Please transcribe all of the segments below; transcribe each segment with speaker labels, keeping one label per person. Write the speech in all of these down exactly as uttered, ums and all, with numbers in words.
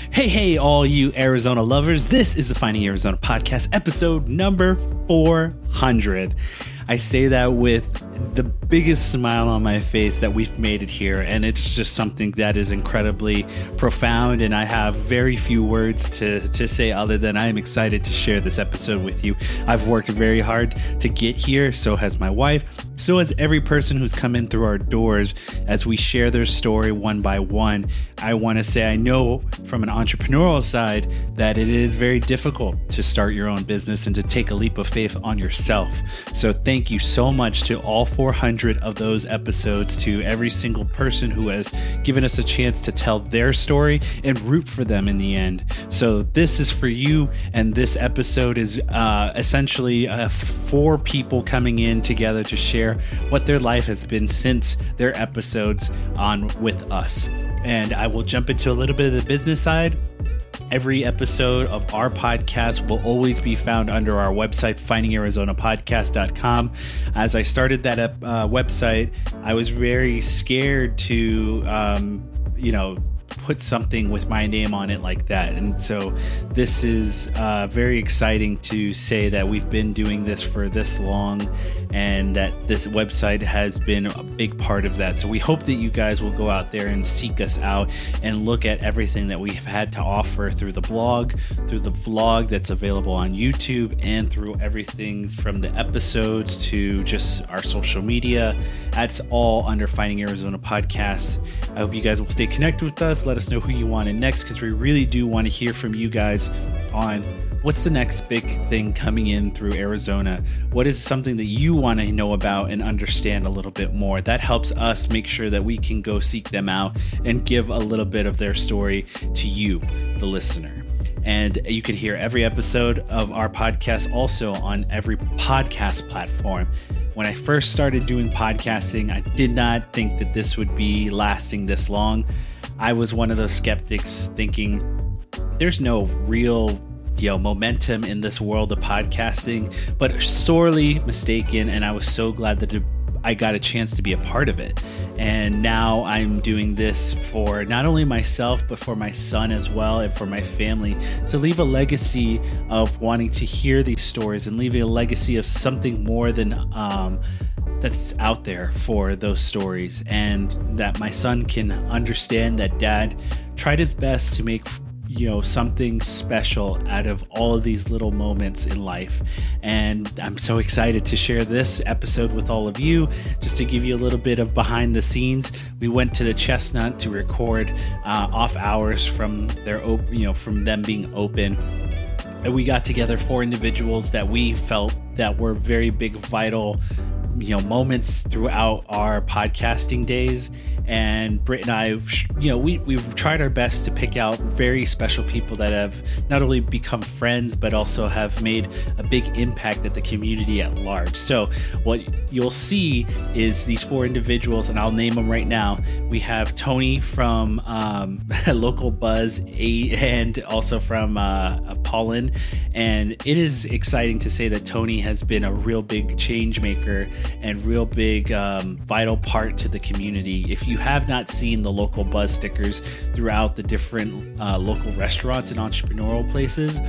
Speaker 1: Hey, hey, all you Arizona lovers. This is the Finding Arizona podcast, episode number four hundred. I say that with the biggest smile on my face that we've made it here, and it's just something that is incredibly profound, and I have very few words to, to say other than I am excited to share this episode with you. I've worked very hard to get here, so has my wife, so has every person who's come in through our doors as we share their story one by one. I want to say I know from an entrepreneurial side that it is very difficult to start your own business and to take a leap of faith on yourself. So thank you so much to all four hundred of those episodes, to every single person who has given us a chance to tell their story and root for them in the end. So this is for you, and this episode is uh, essentially uh, four people coming in together to share what their life has been since their episodes on with us. And I will jump into a little bit of the business side. Every episode of our podcast will always be found under our website, finding arizona podcast dot com. As I started that uh, website, I was very scared to, um, you know, put something with my name on it like that. And so this is uh, very exciting to say that we've been doing this for this long and that this website has been a big part of that. So we hope that you guys will go out there and seek us out and look at everything that we've had to offer through the blog, through the vlog that's available on YouTube, and through everything from the episodes to just our social media. That's all under Finding Arizona Podcasts. I hope you guys will stay connected with us. Let us know who you want in next, because we really do want to hear from you guys on what's the next big thing coming in through Arizona. What is something that you want to know about and understand a little bit more? That helps us make sure that we can go seek them out and give a little bit of their story to you, the listener. And you can hear every episode of our podcast also on every podcast platform. When I first started doing podcasting, I did not think that this would be lasting this long. I was one of those skeptics thinking there's no real, you know, momentum in this world of podcasting, but sorely mistaken. And I was so glad that I got a chance to be a part of it. And now I'm doing this for not only myself, but for my son as well, and for my family, to leave a legacy of wanting to hear these stories and leaving a legacy of something more than um, that's out there for those stories, and that my son can understand that dad tried his best to make, you know, something special out of all of these little moments in life. And I'm so excited to share this episode with all of you. Just to give you a little bit of behind the scenes, we went to the Chestnut to record uh, off hours from their, op- you know, from them being open. And we got together four individuals that we felt that were very big, vital, you know, moments throughout our podcasting days. And Britt and I, you know, we, we've tried our best to pick out very special people that have not only become friends, but also have made a big impact at the community at large. So what you'll see is these four individuals, and I'll name them right now. We have Tony from um, Local Buzz, and also from uh, Pollen. And it is exciting to say that Tony has been a real big change maker and real big um, vital part to the community. If you have not seen the Local Buzz stickers throughout the different uh, local restaurants and entrepreneurial places,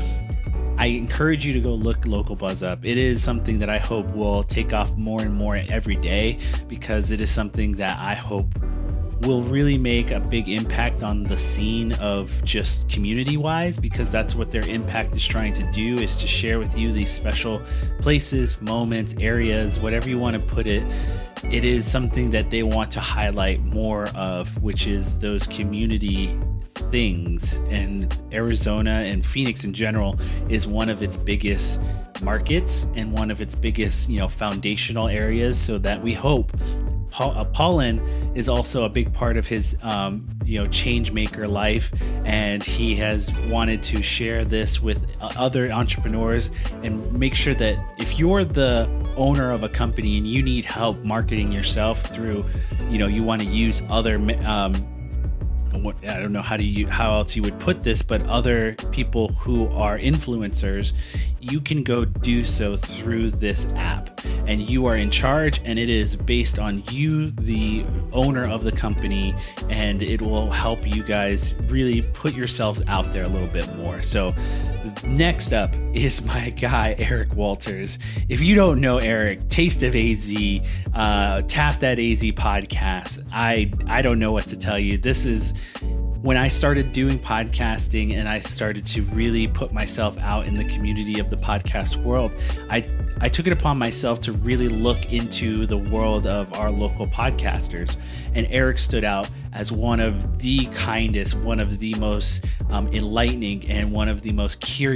Speaker 1: I encourage you to go look Local Buzz up. It is something that I hope will take off more and more every day, because it is something that I hope will really make a big impact on the scene of just community wise, because that's what their impact is trying to do, is to share with you these special places, moments, areas, whatever you want to put it. It is something that they want to highlight more of, which is those community things. And Arizona and Phoenix in general is one of its biggest markets and one of its biggest, you know, foundational areas, so that we hope Paul, uh, Pollen is also a big part of his, um, you know, change maker life, and he has wanted to share this with uh, other entrepreneurs and make sure that if you're the owner of a company and you need help marketing yourself through, you know, you want to use other um, what, I don't know how do you how else you would put this, but other people who are influencers, you can go do so through this app, and you are in charge, and it is based on you, the owner of the company, and it will help you guys really put yourselves out there a little bit more. So next up is my guy, Eric Walters. If you don't know Eric, Taste of A Z, uh, Tap That A Z podcast, I, I don't know what to tell you. This is when I started doing podcasting and I started to really put myself out in the community of the podcast world. I I took it upon myself to really look into the world of our local podcasters, and Eric stood out as one of the kindest, one of the most um, enlightening, and one of the most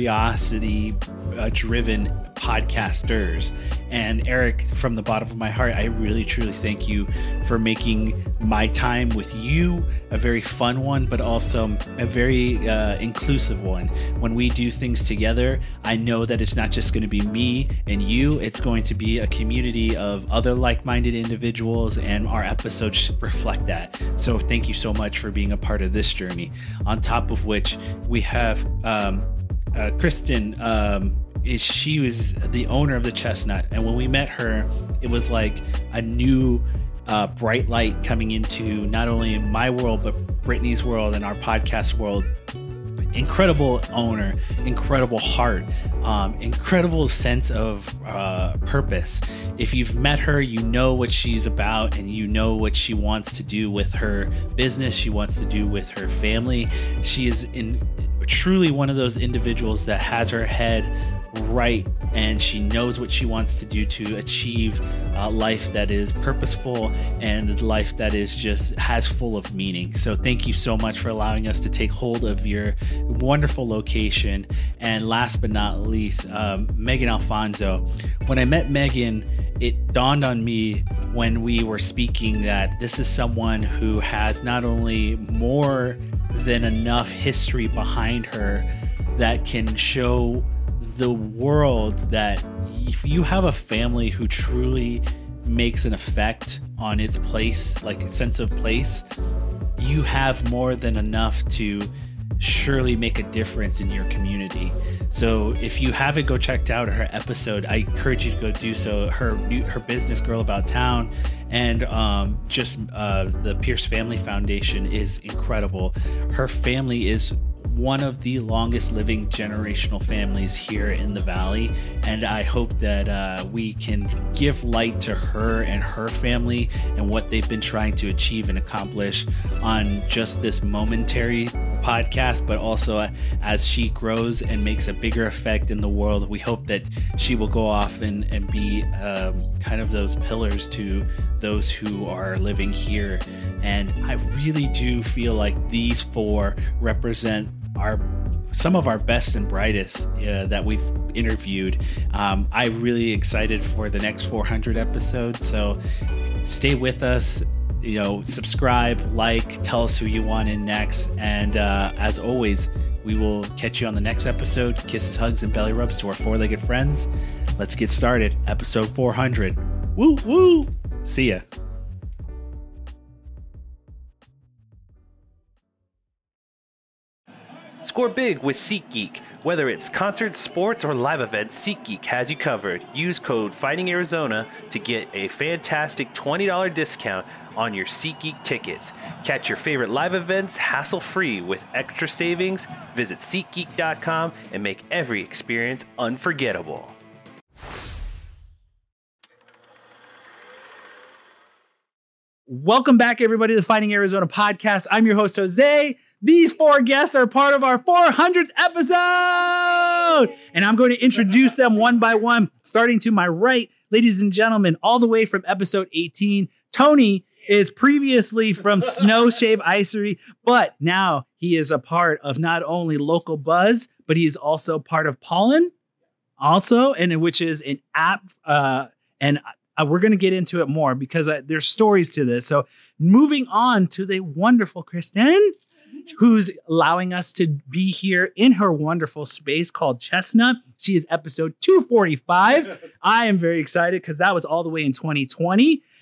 Speaker 1: curiosity-driven uh, podcasters. And Eric, from the bottom of my heart, I really truly thank you for making my time with you a very fun one, but also a very uh, inclusive one. When we do things together, I know that it's not just going to be me and you. It's going to be a community of other like-minded individuals, and our episodes reflect that. So thank you so much for being a part of this journey. On top of which, we have um, uh, Kristen. Um, is she was the owner of the Chestnut, and when we met her, it was like a new uh, bright light coming into not only my world but Brittany's world and our podcast world. Incredible owner, incredible heart, um, incredible sense of uh, purpose. If you've met her, you know what she's about, and you know what she wants to do with her business. She wants to do with her family. She is in truly one of those individuals that has her head right, and she knows what she wants to do to achieve a life that is purposeful and life that is just has full of meaning. So thank you so much for allowing us to take hold of your wonderful location. And last but not least, um, Megan Alfonso. When I met Megan, it dawned on me when we were speaking that this is someone who has not only more than enough history behind her that can show the world that if you have a family who truly makes an effect on its place, like a sense of place, you have more than enough to surely make a difference in your community. So if you haven't go checked out her episode, I encourage you to go do so. Her new, her business, Girl About Town, and um, just uh, the Pierce Family Foundation is incredible. Her family is one of the longest living generational families here in the Valley, and I hope that uh, we can give light to her and her family and what they've been trying to achieve and accomplish on just this momentary podcast, but also as she grows and makes a bigger effect in the world. We hope that she will go off and, and be um, kind of those pillars to those who are living here. And I really do feel like these four represent our some of our best and brightest uh, that we've interviewed. Um, I'm really excited for the next four hundred episodes. So stay with us. You know, subscribe, like, tell us who you want in next. And uh, as always, we will catch you on the next episode. Kisses, hugs, and belly rubs to our four-legged friends. Let's get started. Episode four hundred. Woo, woo. See ya.
Speaker 2: Score big with SeatGeek. Whether it's concerts, sports, or live events, SeatGeek has you covered. Use code FIGHTINGARIZONA to get a fantastic twenty dollars discount on your SeatGeek tickets. Catch your favorite live events hassle-free with extra savings. Visit SeatGeek dot com and make every experience unforgettable.
Speaker 1: Welcome back, everybody, to the Fighting Arizona podcast. I'm your host, Jose. These four guests are part of our four hundredth episode, and I'm going to introduce them one by one, starting to my right. Ladies and gentlemen, all the way from episode eighteen, Tony is previously from Snow Shave Icery, but now he is a part of not only Local Buzz, but he is also part of Pollen, also, and which is an app, uh, and uh, we're going to get into it more because uh, there's stories to this. So moving on to the wonderful Kristen, who's allowing us to be here in her wonderful space called Chestnut. She is episode two forty-five. I am very excited because that was all the way in twenty twenty.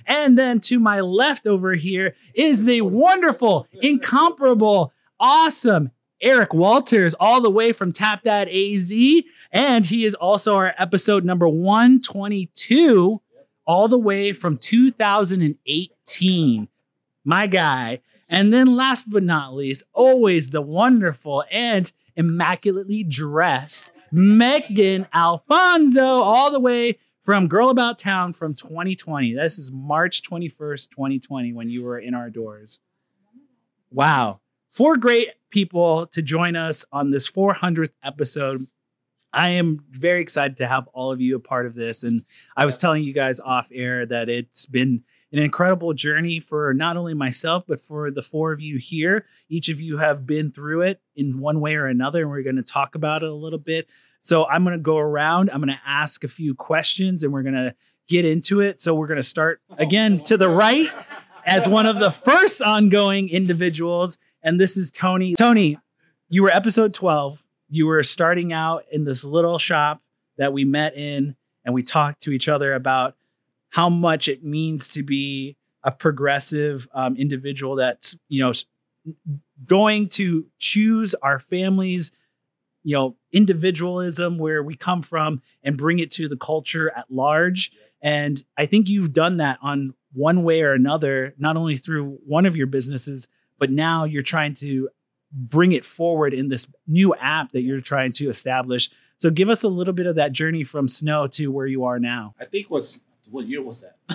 Speaker 3: And then to my left over here is the wonderful, incomparable, awesome Eric Walters, all the way from Tap That A Z. And he is also our episode number one twenty-two, all the way from two thousand eighteen. My guy. And then last but not least, always the wonderful and immaculately dressed Megan Alfonso, all the way from Girl About Town from twenty twenty. This is March twenty-first, twenty twenty, when you were in our doors. Wow. Four great people to join us on this four hundredth episode. I am very excited to have all of you a part of this. And I was telling you guys off air that it's been an incredible journey for not only myself, but for the four of you here. Each of you have been through it in one way or another, and we're going to talk about it a little bit. So I'm going to go around. I'm going to ask a few questions, and we're going to get into it. So we're going to start again to the right as one of the first ongoing individuals. And this is Tony. Tony, you were episode twelve. You were starting out in this little shop that we met in, and we talked to each other about how much it means to be a progressive um, individual that's, you know, going to choose our families, you know, individualism, where we come from, and bring it to the culture at large. And I think you've done that on one way or another, not only through one of your businesses, but now you're trying to bring it forward in this new app that you're trying to establish. So give us a little bit of that journey from Snow to where you are now.
Speaker 4: I think what's, what year was that?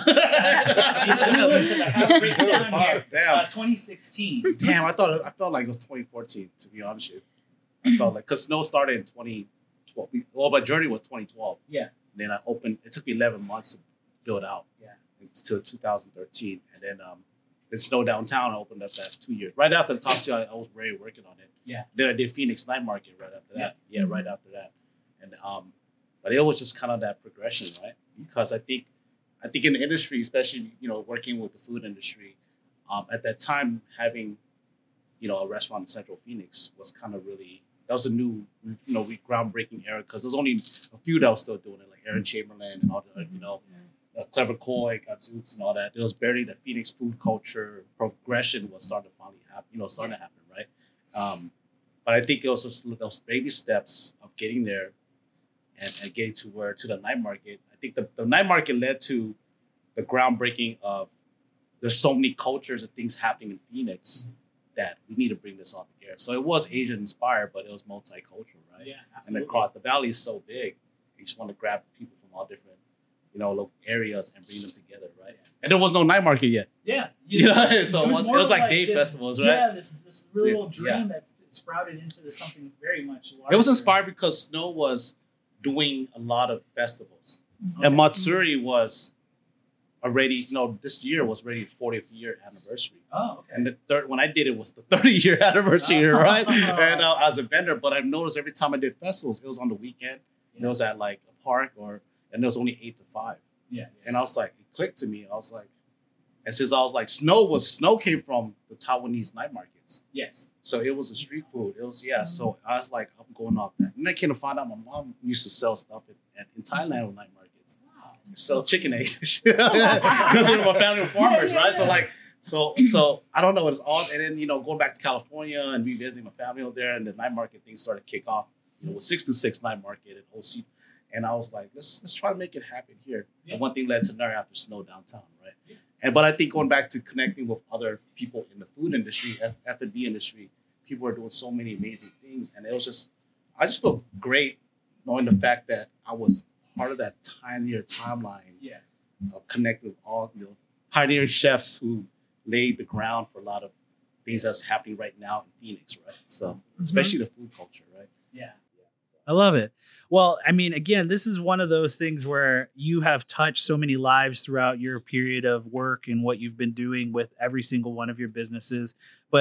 Speaker 3: Damn. Uh, twenty sixteen.
Speaker 4: Damn, I thought, I felt like it was twenty fourteen, to be honest with you. I felt like, because Snow started in twenty twelve. Well, my journey was twenty twelve.
Speaker 3: Yeah.
Speaker 4: And then I opened, it took me eleven months to build out.
Speaker 3: Yeah.
Speaker 4: Until two thousand thirteen. And then, um, then Snow Downtown, I opened up that two years. Right after the Talk To, I, I was already working on it.
Speaker 3: Yeah.
Speaker 4: Then I did Phoenix Night Market right after that. Yeah, yeah right after that. And um, but it was just kind of that progression, right? Because I think, I think in the industry, especially, you know, working with the food industry, um, at that time, having, you know, a restaurant in Central Phoenix was kind of really, that was a new, you know, groundbreaking era, because there's only a few that was still doing it, like Aaron Chamberlain and all the, you know, uh, Clever Koi, Gadzooks and all that. There was barely the Phoenix food culture progression was starting to finally happen, you know, starting to happen, right? Um, but I think it was just those baby steps of getting there and, and getting to where, to the night market. I think the, the night market led to the groundbreaking of, there's so many cultures and things happening in Phoenix that we need to bring this all together. So it was Asian inspired, but it was multicultural, right?
Speaker 3: Yeah, absolutely.
Speaker 4: And across the valley is so big, you just want to grab people from all different, you know, local areas and bring them together, right? Yeah. And there was no night market yet.
Speaker 3: Yeah.
Speaker 4: You know, so it was, it was like,
Speaker 3: like
Speaker 4: day
Speaker 3: this,
Speaker 4: festivals, right?
Speaker 3: Yeah, this this little
Speaker 4: Yeah.
Speaker 3: dream
Speaker 4: Yeah.
Speaker 3: that sprouted into this something very much larger.
Speaker 4: It was inspired because Snow was doing a lot of festivals.
Speaker 3: Okay.
Speaker 4: And Matsuri was already, you know, this year was already fortieth year anniversary.
Speaker 3: Oh, okay.
Speaker 4: And the third, when I did it, was the thirty year anniversary,
Speaker 3: Oh.
Speaker 4: right? And uh, as a vendor, but I've noticed every time I did festivals, it was on the weekend. And it was at like a park, or and it was only eight to five.
Speaker 3: Yeah.
Speaker 4: And I was like, it clicked to me. I was like, and since I was like, Snow was Snow came from the Taiwanese night markets.
Speaker 3: Yes.
Speaker 4: So it was a street food. It was, yeah. So I was like, I'm going off that. And I came to find out my mom used to sell stuff in, in Thailand with night markets.
Speaker 3: Wow.
Speaker 4: Sell chicken eggs and shit. Because my family were farmers,
Speaker 3: Yeah, yeah,
Speaker 4: right? So
Speaker 3: yeah.
Speaker 4: like, so so I don't know. It's all, and then, you know, going back to California and revisiting my family over there, and the night market thing started to kick off, you know, with six to six night market and O C. And I was like, let's let's try to make it happen here.
Speaker 3: Yeah.
Speaker 4: And one thing led to another after Snow Downtown, right?
Speaker 3: Yeah.
Speaker 4: And but I think going back to connecting with other people in the food industry, F- F&B industry, people are doing so many amazing things. And it was just, I just felt great knowing the fact that I was part of that tinier timeline
Speaker 3: Yeah.
Speaker 4: of connecting with all the pioneer chefs who laid the ground for a lot of things that's happening right now in Phoenix, right? So, especially the food culture, right?
Speaker 3: Yeah. I love it. Well, I mean, again, this is one of those things where you have touched so many lives throughout your period of work and what you've been doing with every single one of your businesses. But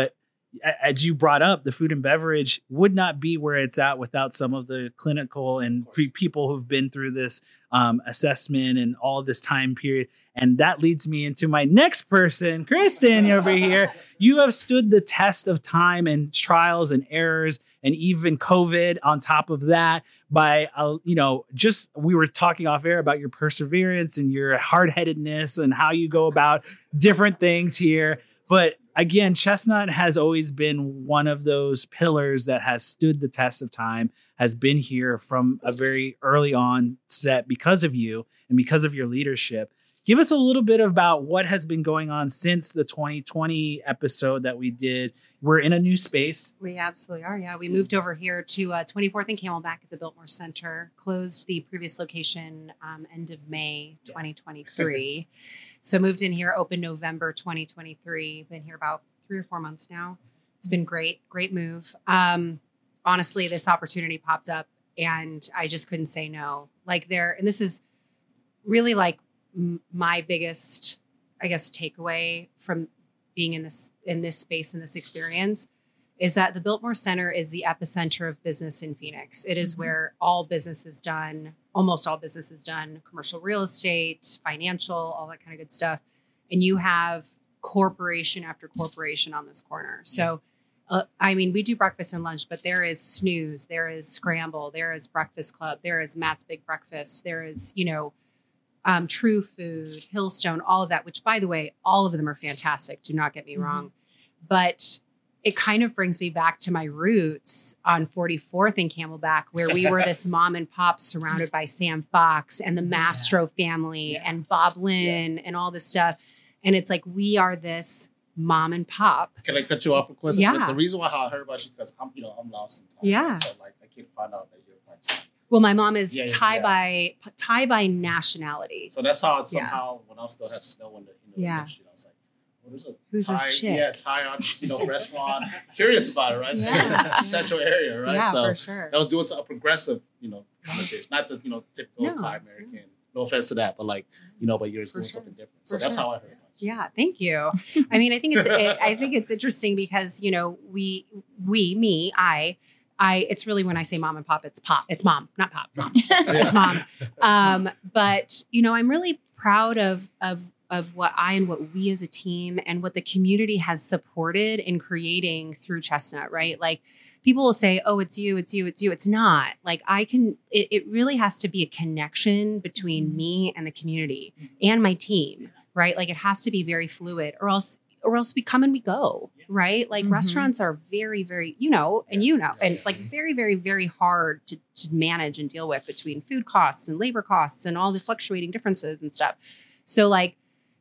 Speaker 3: as you brought up, the food and beverage would not be where it's at without some of the clinical and pre- people who've been through this um, assessment and all this time period. And that leads me into my next person, Kristen over here. You have stood the test of time and trials and errors and even COVID on top of that by, uh, you know, just we were talking off air about your perseverance and your hard-headedness and how you go about different things here. But again, Chestnut has always been one of those pillars that has stood the test of time, has been here from a very early on set because of you and because of your leadership. Give us a little bit about what has been going on since the twenty twenty episode that we did. We're in a new space.
Speaker 5: We absolutely are. Yeah. We moved over here to uh, twenty-fourth and Camelback at the Biltmore Center, closed the previous location um, end of May twenty twenty-three. So moved in here, opened November twenty twenty-three. Been here about three or four months now. It's been great, great move. Um, honestly, this opportunity popped up and I just couldn't say no. Like there, and this is really like m- my biggest, I guess, takeaway from being in this in this space and this experience is that the Biltmore Center is the epicenter of business in Phoenix. It is mm-hmm. where all business is done, almost all business is done, commercial real estate, financial, all that kind of good stuff. And you have corporation after corporation on this corner. So, uh, I mean, we do breakfast and lunch, but there is Snooze, there is Scramble, there is Breakfast Club, there is Matt's Big Breakfast, there is, you know, um, True Food, Hillstone, all of that, which by the way, all of them are fantastic. Do not get me mm-hmm. wrong. But it kind of brings me back to my roots on forty-fourth and Camelback, where we were this mom and pop surrounded by Sam Fox and the Mastro yeah. family yeah. and Bob Lynn yeah. and all this stuff. And it's like, we are this mom and pop.
Speaker 4: Can I cut you off for a question?
Speaker 5: Yeah.
Speaker 4: The reason why I heard about you, because I'm, you know, I'm lost in time.
Speaker 5: Yeah.
Speaker 4: So like, I can't find out that you're part-time.
Speaker 5: Well, my mom is
Speaker 4: Yeah, yeah,
Speaker 5: Thai
Speaker 4: yeah.
Speaker 5: by Thai by nationality.
Speaker 4: So that's how somehow when I still had to smell in the, you know,
Speaker 5: Yeah.
Speaker 4: industry, I was like, what is a
Speaker 5: Who's
Speaker 4: Thai,
Speaker 5: this chick?
Speaker 4: yeah, Thai, you know, restaurant. Curious about it, right?
Speaker 5: Yeah.
Speaker 4: Especially in the central area, right?
Speaker 5: Yeah,
Speaker 4: so
Speaker 5: for sure.
Speaker 4: I was doing some progressive, you know, kind of dish, not the, you know, typical
Speaker 5: No.
Speaker 4: Thai American. No offense to that, but like, you know, but yours
Speaker 5: For
Speaker 4: doing
Speaker 5: sure.
Speaker 4: something different. So
Speaker 5: For
Speaker 4: that's
Speaker 5: sure.
Speaker 4: how I heard about you.
Speaker 5: Yeah, thank you. I mean, I think it's it, I think it's interesting because, you know, we we me I I it's really when I say mom and pop, it's pop. It's mom, not pop. Mom. It's mom. Um, but you know, I'm really proud of of of what I and what we as a team and what the community has supported in creating through Chestnut, right? Like people will say, oh, it's you, it's you, it's you. It's not. Like I can, it, it really has to be a connection between me and the community and my team, right? Like it has to be very fluid or else or else we come and we go, right? Like
Speaker 6: Mhm.
Speaker 5: restaurants are very, very, you know, and you know, and like very, very, very hard to, to manage and deal with between food costs and labor costs and all the fluctuating differences and stuff. So like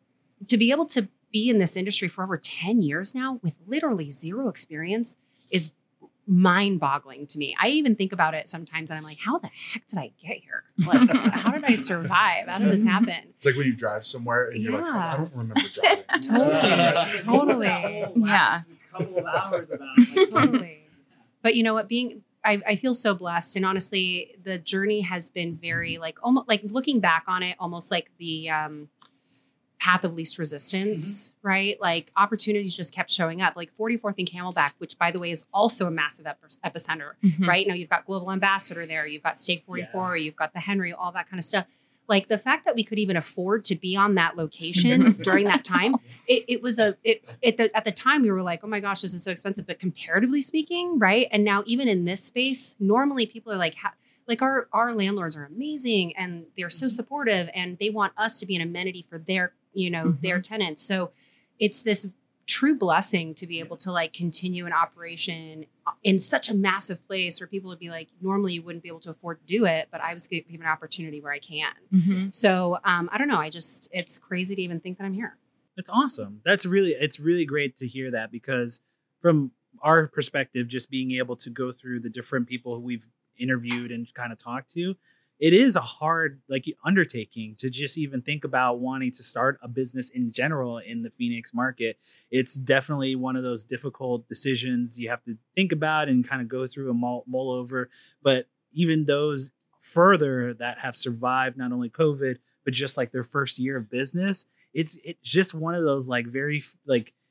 Speaker 5: to be able to be in this industry for over ten years now with literally zero experience is mind-boggling to me. I even think about it sometimes and I'm like, how the heck did I get here? Like, how did I survive? How did this happen?
Speaker 6: It's like when you drive somewhere and you're like, oh,
Speaker 5: Yeah.
Speaker 6: I don't remember driving.
Speaker 5: Totally. Totally.
Speaker 3: A
Speaker 6: Yeah.
Speaker 3: couple of hours about it.
Speaker 5: Totally. But you know what? Being, I, I feel so blessed. And honestly, the journey has been very like, almost like looking back on it, almost like the um, path of least resistance, mm-hmm. right? Like opportunities just kept showing up, like forty-fourth and Camelback, which by the way is also a massive ep- epicenter,
Speaker 6: Mm-hmm.
Speaker 5: right? Now you've got Global Ambassador there, you've got Steak forty-four, you've got the Henry, all that kind of stuff. Like the fact that we could even afford to be on that location during that time, it, it was a, it, it the, at the time we were like, oh my gosh, this is so expensive. But comparatively speaking, right? And now even in this space, normally people are like, ha- like our, our landlords are amazing and they're so supportive and they want us to be an amenity for their, you know,
Speaker 6: Mhm.
Speaker 5: their tenants. So it's this true blessing to be able to like continue an operation in such a massive place where people would be like, normally you wouldn't be able to afford to do it, but I was given an opportunity where I can.
Speaker 6: Mm-hmm.
Speaker 5: So um, I don't know. I just, it's crazy to even think that I'm here.
Speaker 3: It's awesome. That's really, it's really great to hear that because from our perspective, just being able to go through the different people who we've interviewed and kind of talked to, it is a hard like undertaking to just even think about wanting to start a business in general in the Phoenix market. It's definitely one of those difficult decisions you have to think about and kind of go through and mull, mull over. But even those further that have survived not only COVID, but just like their first year of business, it's it's just one of those like very like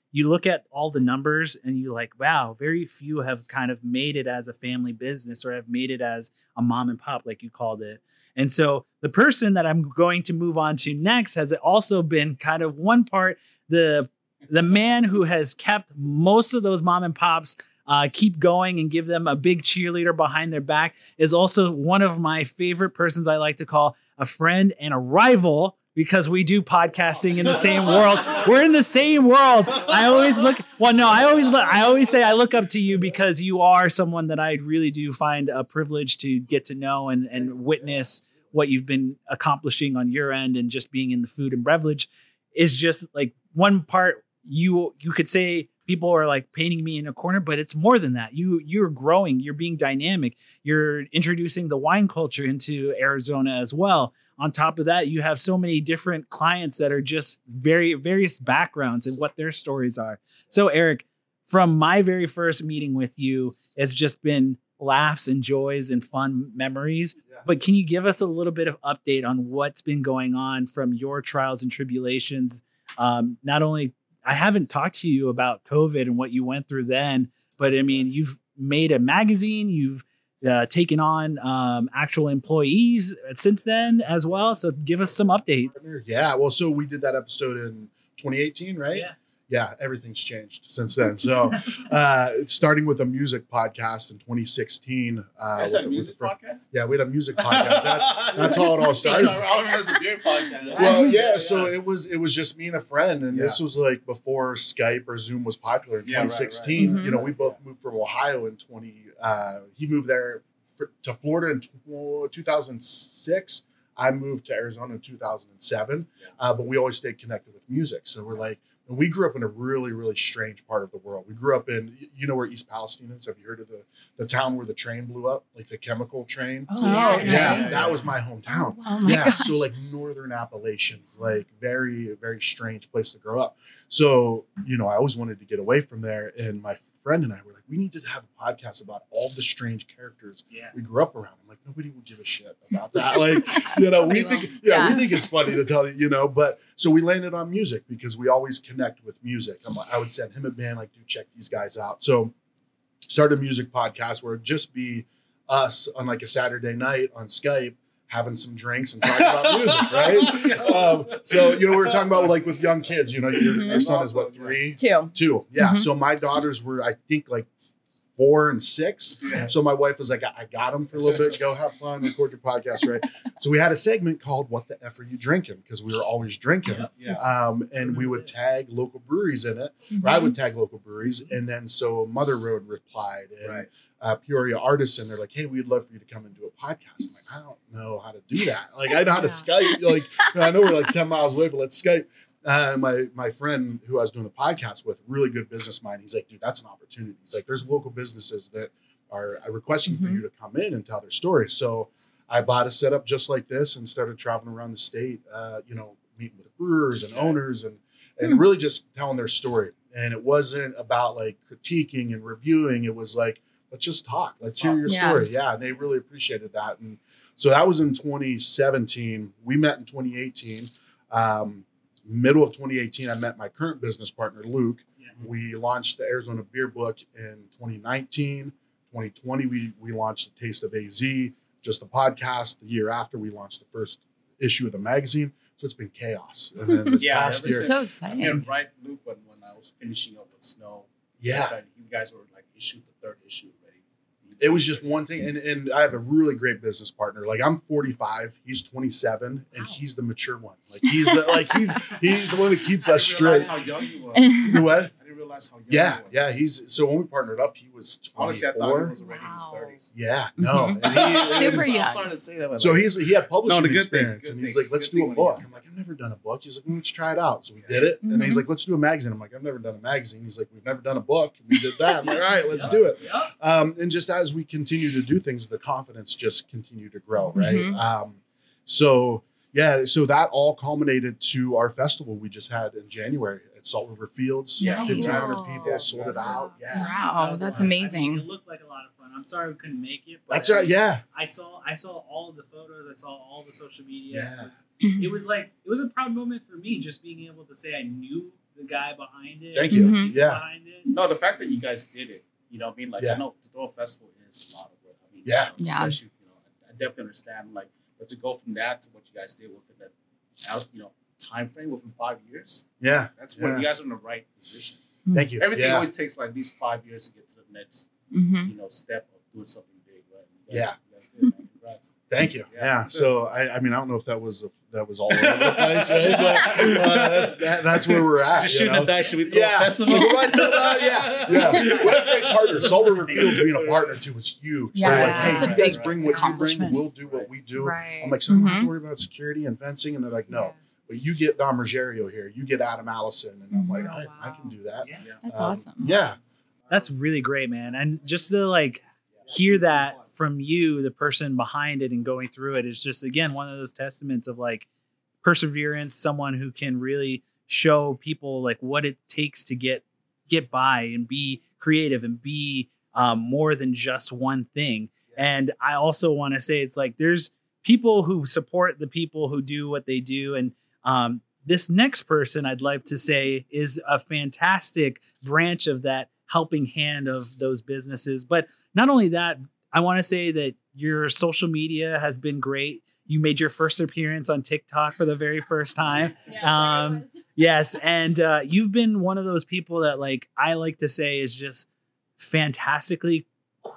Speaker 3: you look at all the numbers and you like, wow, very few have kind of made it as a family business or have made it as a mom and pop, like you called it. And so the person that I'm going to move on to next has also been kind of one part, the, the man who has kept most of those mom and pops uh, keep going and give them a big cheerleader behind their back, is also one of my favorite persons I like to call a friend and a rival, because we do podcasting in the same world. We're in the same world. I always look, well, no, I always, look, I always say I look up to you because you are someone that I really do find a privilege to get to know and, and witness what you've been accomplishing on your end, and just being in the food and beverage is just like one part. You, you could say people are like painting me in a corner, but it's more than that. You, you're growing, you're being dynamic. You're introducing the wine culture into Arizona as well. On top of that, you have so many different clients that are just very various backgrounds and what their stories are. So Eric, from my very first meeting with you, it's just been laughs and joys and fun memories. Yeah. But can you give us a little bit of update on what's been going on from your trials and tribulations? Um, not only, I haven't talked to you about COVID and what you went through then, but I mean, you've made a magazine, you've Uh, taken on um, actual employees since then as well. So give us some updates.
Speaker 6: Yeah. Well, so we did that episode in twenty eighteen, right?
Speaker 3: Yeah.
Speaker 6: Yeah. Everything's changed since then. So uh, starting with a music podcast in twenty sixteen. Uh,
Speaker 4: That's
Speaker 6: with,
Speaker 4: a music
Speaker 6: with,
Speaker 4: podcast?
Speaker 6: Yeah, we had a music podcast. That's, that's how it all started.
Speaker 4: I remember it's a beer podcast.
Speaker 6: Well, yeah,
Speaker 4: yeah,
Speaker 6: so
Speaker 4: yeah.
Speaker 6: it was it was just me and a friend, and
Speaker 4: Yeah.
Speaker 6: this was like before Skype or Zoom was popular in
Speaker 4: Yeah, right,
Speaker 6: twenty sixteen.
Speaker 5: right.
Speaker 6: You know, we both moved from Ohio in twenty. Uh, he moved there for, to Florida in two thousand six. I moved to Arizona in two thousand seven,
Speaker 4: Yeah.
Speaker 6: uh, but we always stayed connected with music. So we're like, and we grew up in a really, really strange part of the world. We grew up in, you know where East Palestine is? Have you heard of the, the town where the train blew up? Like the chemical train?
Speaker 5: Oh,
Speaker 6: Yeah,
Speaker 5: yeah,
Speaker 4: yeah,
Speaker 6: that
Speaker 4: yeah.
Speaker 6: was my hometown.
Speaker 5: Oh my
Speaker 6: yeah,
Speaker 5: gosh.
Speaker 6: so like northern Appalachians, like very, very strange place to grow up. So, you know, I always wanted to get away from there. And my friend and I were like, we need to have a podcast about all the strange characters
Speaker 3: Yeah.
Speaker 6: we grew up around. I'm like, nobody would give a shit about that. Like, you know, we
Speaker 5: Somebody
Speaker 6: think,
Speaker 5: will.
Speaker 6: yeah,
Speaker 5: Yeah.
Speaker 6: we think it's funny to tell you, you know, but so we landed on music because we always connect with music. I'm like, I would send him a band, like, dude, check these guys out. So started a music podcast where it'd just be us on like a Saturday night on Skype, having some drinks and talking about music, right? Um, so, you know, we were talking about like with young kids, you know, your,
Speaker 5: Mhm.
Speaker 6: your son is what, three?
Speaker 5: Two.
Speaker 6: Two. Yeah.
Speaker 5: Mhm.
Speaker 6: So my daughters were, I think, like four and six.
Speaker 4: Yeah.
Speaker 6: So my wife was like, I I got them for a little bit. Go have fun, record your podcast, right? So we had a segment called "What the F Are You Drinking?" because we were always drinking.
Speaker 3: Yep.
Speaker 4: Yeah.
Speaker 6: Um, and we would tag local breweries in it. Or I would tag local breweries. And then so Mother Road replied, and
Speaker 4: Right.
Speaker 6: uh, Peoria Artisan, they're like, hey, we'd love for you to come and do a podcast. I'm like, I don't know how to do that. Like, I know how to Skype. Like, I know we're like ten miles away, but let's Skype. Uh, my my friend who I was doing the podcast with, really good business mind, he's like, dude, that's an opportunity. He's like, there's local businesses that are requesting for
Speaker 5: Mhm.
Speaker 6: you to come in and tell their stories. So I bought a setup just like this and started traveling around the state, uh, you know, meeting with brewers and owners and and
Speaker 5: Hmm.
Speaker 6: really just telling their story. And it wasn't about like critiquing and reviewing. It was like, let's just talk. Let's
Speaker 4: Let's
Speaker 6: hear
Speaker 4: talk.
Speaker 6: your
Speaker 5: Yeah.
Speaker 6: story. Yeah. And they really appreciated that. And so that was in twenty seventeen. We met in twenty eighteen. Um, middle of twenty eighteen, I met my current business partner, Luke.
Speaker 3: Yeah.
Speaker 6: We launched the Arizona Beer Book in twenty nineteen. twenty twenty, we, we launched the Taste of A Z, just a podcast. The year after, we launched the first issue of the magazine. So it's been chaos. And then this
Speaker 4: Yeah,
Speaker 6: past
Speaker 4: ever
Speaker 6: year,
Speaker 5: So
Speaker 4: since-
Speaker 5: exciting.
Speaker 4: I mean, right, Luke, when, when I was finishing up with Snow,
Speaker 6: yeah.
Speaker 4: you guys were like issued the third issue already.
Speaker 6: It was just one thing, and, and I have a really great business partner. Like I'm forty-five, he's twenty-seven, and
Speaker 5: Wow.
Speaker 6: he's the mature one. Like he's the like he's he's the one that keeps
Speaker 4: I
Speaker 6: us
Speaker 4: didn't realize
Speaker 6: straight.
Speaker 4: how young he was.
Speaker 6: You what?
Speaker 4: I didn't realize how young
Speaker 6: Yeah,
Speaker 4: he was.
Speaker 6: yeah. He's so when we partnered up, he was
Speaker 4: Honestly, I thought he
Speaker 6: twenty-four.
Speaker 4: was already in his
Speaker 5: Wow.
Speaker 4: thirties.
Speaker 6: Yeah, no.
Speaker 5: Mhm.
Speaker 6: And he-
Speaker 5: Super
Speaker 6: and
Speaker 5: young.
Speaker 4: I'm sorry to say that. But
Speaker 6: So
Speaker 4: like,
Speaker 6: he's he had publishing
Speaker 4: No, the good thing,
Speaker 6: experience,
Speaker 4: good
Speaker 6: and he's
Speaker 4: thing,
Speaker 6: like, "Let's
Speaker 4: good
Speaker 6: do a
Speaker 4: thing when
Speaker 6: book."
Speaker 4: you're
Speaker 6: I'm like, "I've never done a book." He's like, well, "Let's try it out." So we did it, and then he's
Speaker 5: Mhm.
Speaker 6: like, "Let's do a magazine." I'm like, "I've never done a magazine." He's like, "We've never done a book." We did that. I'm like, "All right, let's do it."
Speaker 3: Yep.
Speaker 6: Um, and just as we continue to do things, the confidence just continue to grow, right?
Speaker 5: Mhm.
Speaker 6: Um, so yeah, so that all culminated to our festival we just had in January at Salt River Fields.
Speaker 3: Yeah.
Speaker 6: fifteen hundred
Speaker 5: Nice.
Speaker 6: people sold it out. Yeah,
Speaker 5: Wow, that's
Speaker 3: I mean,
Speaker 5: amazing.
Speaker 3: it looked like a lot of fun. I'm sorry we couldn't make it. But
Speaker 6: that's right. Yeah,
Speaker 3: I saw I saw all of the photos. I saw all the social media.
Speaker 6: Yeah.
Speaker 3: It, was, it was like it was a proud moment for me just being able to say I knew the guy behind it.
Speaker 6: Thank you.
Speaker 7: Mhm.
Speaker 6: Yeah.
Speaker 3: Behind it.
Speaker 4: No, the fact that you guys did it, you know what I mean? Like,
Speaker 6: Yeah.
Speaker 4: I know the Throw Festival is a lot of work. I mean,
Speaker 6: Yeah.
Speaker 7: Yeah.
Speaker 4: Especially, you know, I, I definitely understand, like, but to go from that to what you guys did within that, out, you know, time frame within five years,
Speaker 6: Yeah.
Speaker 4: that's where
Speaker 6: Yeah.
Speaker 4: you guys are in the right position.
Speaker 6: Thank you.
Speaker 4: Everything
Speaker 6: yeah.
Speaker 4: always takes like at least five years to get to the next,
Speaker 7: Mhm.
Speaker 4: you know, step of doing something big, right? You guys,
Speaker 6: Yeah.
Speaker 4: You guys did, man. Congrats.
Speaker 6: Thank you.
Speaker 4: Yeah.
Speaker 6: Yeah. So I, I mean, I don't know if that was that was all over the place, right? But uh, that's that, that's where we're at.
Speaker 4: Just
Speaker 6: you
Speaker 4: shooting
Speaker 6: know?
Speaker 4: a dice. Should we throw
Speaker 6: Yeah.
Speaker 4: a festival?
Speaker 6: Right, uh, yeah. Yeah. What a great partner. Salt River Fields being a partner too was huge.
Speaker 7: Yeah,
Speaker 6: They're like, hey,
Speaker 5: it's a
Speaker 6: you guys
Speaker 5: big
Speaker 6: bring what you bring,
Speaker 7: accomplishment.
Speaker 6: we'll do what we do.
Speaker 5: Right.
Speaker 6: I'm like, so I don't have
Speaker 7: Mhm.
Speaker 6: to worry about security and fencing, and they're like, no. But you get Don Rogerio here, you get Adam Allison, and I'm like,
Speaker 5: Oh,
Speaker 6: I,
Speaker 5: wow.
Speaker 6: I can do that.
Speaker 3: Yeah.
Speaker 7: That's
Speaker 6: Um,
Speaker 7: awesome.
Speaker 6: Yeah.
Speaker 3: That's really great, man. And just to like hear that from you, the person behind it and going through it is just, again, one of those testaments of like perseverance, someone who can really show people like what it takes to get, get by and be creative and be um, more than just one thing. And I also want to say it's like, there's people who support the people who do what they do. And um, this next person I'd like to say is a fantastic branch of that helping hand of those businesses. But not only that, I want to say that your social media has been great. You made your first appearance on TikTok for the very first time. Um, yes. And uh, you've been one of those people that like, I like to say is just fantastically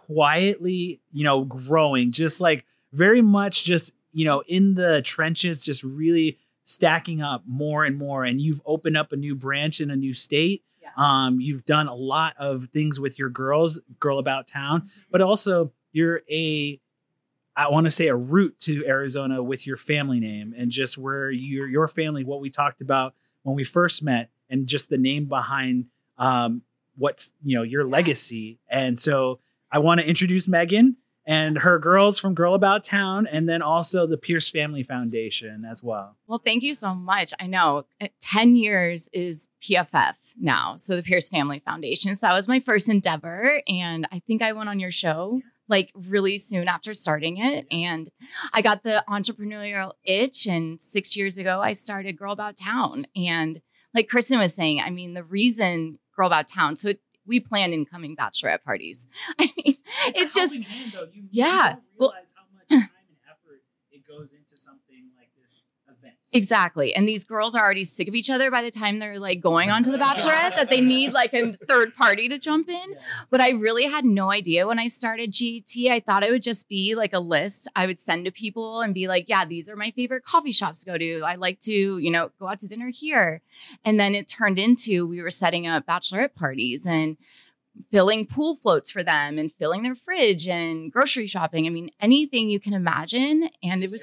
Speaker 3: quietly, you know, growing, just like very much just, you know, in the trenches, just really stacking up more and more. And you've opened up a new branch in a new state.
Speaker 7: Yeah.
Speaker 3: Um, you've done a lot of things with your girls, Girl About Town, but also you're a, I want to say a root to Arizona with your family name and just where your your family, what we talked about when we first met, and just the name behind um, what's, you know, your legacy. And so I want to introduce Megan and her girls from Girl About Town, and then also the Pierce Family Foundation as well.
Speaker 7: Well, thank you so much. I know uh, ten years is P F F now. So the Pierce Family Foundation. So that was my first endeavor. And I think I went on your show like really soon after starting it. And I got the entrepreneurial itch. And six years ago, I started Girl About Town. And like Kristen was saying, I mean, the reason Girl About Town, so it, we plan incoming bachelorette parties. I mean, it's just,
Speaker 3: Hand, though. You,
Speaker 7: yeah.
Speaker 3: You don't
Speaker 7: Well-
Speaker 3: realize how much time and effort it goes into something like this event.
Speaker 7: exactly. And these girls are already sick of each other by the time they're like going on to the bachelorette that they need like a third party to jump in. But I really had no idea when I started G A T. I thought it would just be like a list I would send to people and be like, yeah, these are my favorite coffee shops to go to. I like to, you know, go out to dinner here. And then it turned into we were setting up bachelorette parties and filling pool floats for them and filling their fridge and grocery shopping. I mean, anything you can imagine. And it was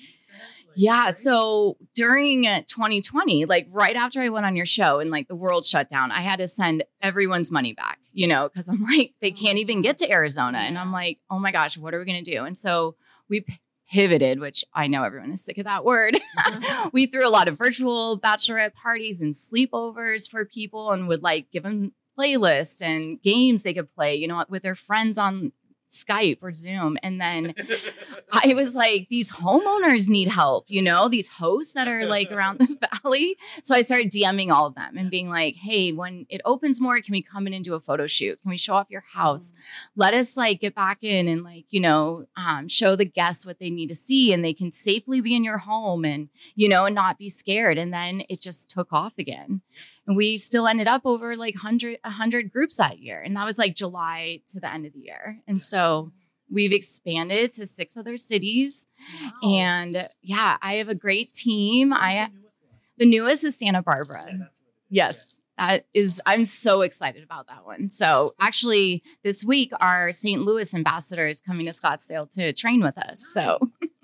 Speaker 7: yeah. So during uh, twenty twenty, like right after I went on your show and like the world shut down, I had to send everyone's money back, you know, because I'm like, they can't even get to Arizona. And I'm like, oh my gosh, what are we going to do? And so we p- pivoted, which I know everyone is sick of that word. We threw a lot of virtual bachelorette parties and sleepovers for people and would like give them playlists and games they could play, you know, with their friends on Skype or Zoom. And then I was like, these homeowners need help, you know, these hosts that are like around the valley. So I started DMing all of them and being like, hey, when it opens more, can we come in and do a photo shoot? Can we show off your house? Let us like get back in and like, you know, um, show the guests what they need to see and they can safely be in your home and, you know, and not be scared. And then it just took off again. And we still ended up over like one hundred, one hundred groups that year. And that was like July to the end of the year. And so we've expanded to six other cities. And yeah, I have a great team. I The newest is Santa Barbara. Yes. That is, I'm so excited about that one. So actually this week, our Saint Louis ambassador is coming to Scottsdale to train with us. So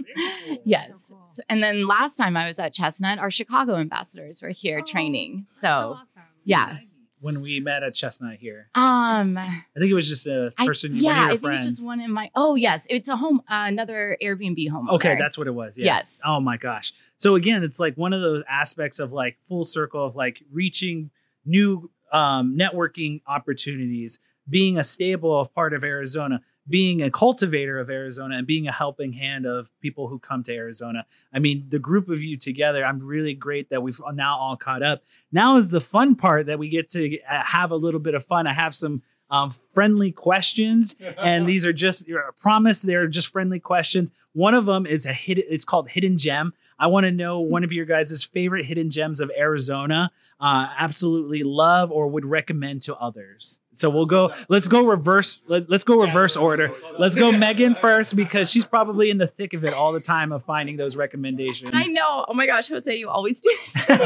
Speaker 7: yes.
Speaker 5: So cool.
Speaker 7: So- and then last time I was at Chestnut, our Chicago ambassadors were here
Speaker 5: Oh,
Speaker 7: training.
Speaker 5: that's
Speaker 7: So,
Speaker 5: awesome.
Speaker 7: yeah.
Speaker 3: When we met at Chestnut here,
Speaker 7: Um,
Speaker 3: I think it was just a
Speaker 7: I,
Speaker 3: person.
Speaker 7: yeah,
Speaker 3: one
Speaker 7: I
Speaker 3: of your
Speaker 7: think
Speaker 3: friends.
Speaker 7: it's just one in my, oh yes, it's a home, uh, another Airbnb home.
Speaker 3: Okay,
Speaker 7: owner.
Speaker 3: that's what it was. Yes.
Speaker 7: Yes.
Speaker 3: Oh my gosh. So again, it's like one of those aspects of like full circle of like reaching new um, networking opportunities, being a stable of part of Arizona, being a cultivator of Arizona and being a helping hand of people who come to Arizona. I mean, the group of you together, I'm really great that we've now all caught up. Now is the fun part that we get to have a little bit of fun. I have some um, friendly questions, and these are just, I promise they're just friendly questions. One of them is a hidden, it's called Hidden Gem. I want to know one of your guys' favorite hidden gems of Arizona, uh, absolutely love or would recommend to others. So we'll go, let's go reverse. Let's, let's go reverse order. Let's go Megan first, because she's probably in the thick of it all the time of finding those recommendations.
Speaker 7: I know. Oh my gosh, Jose, you always do this to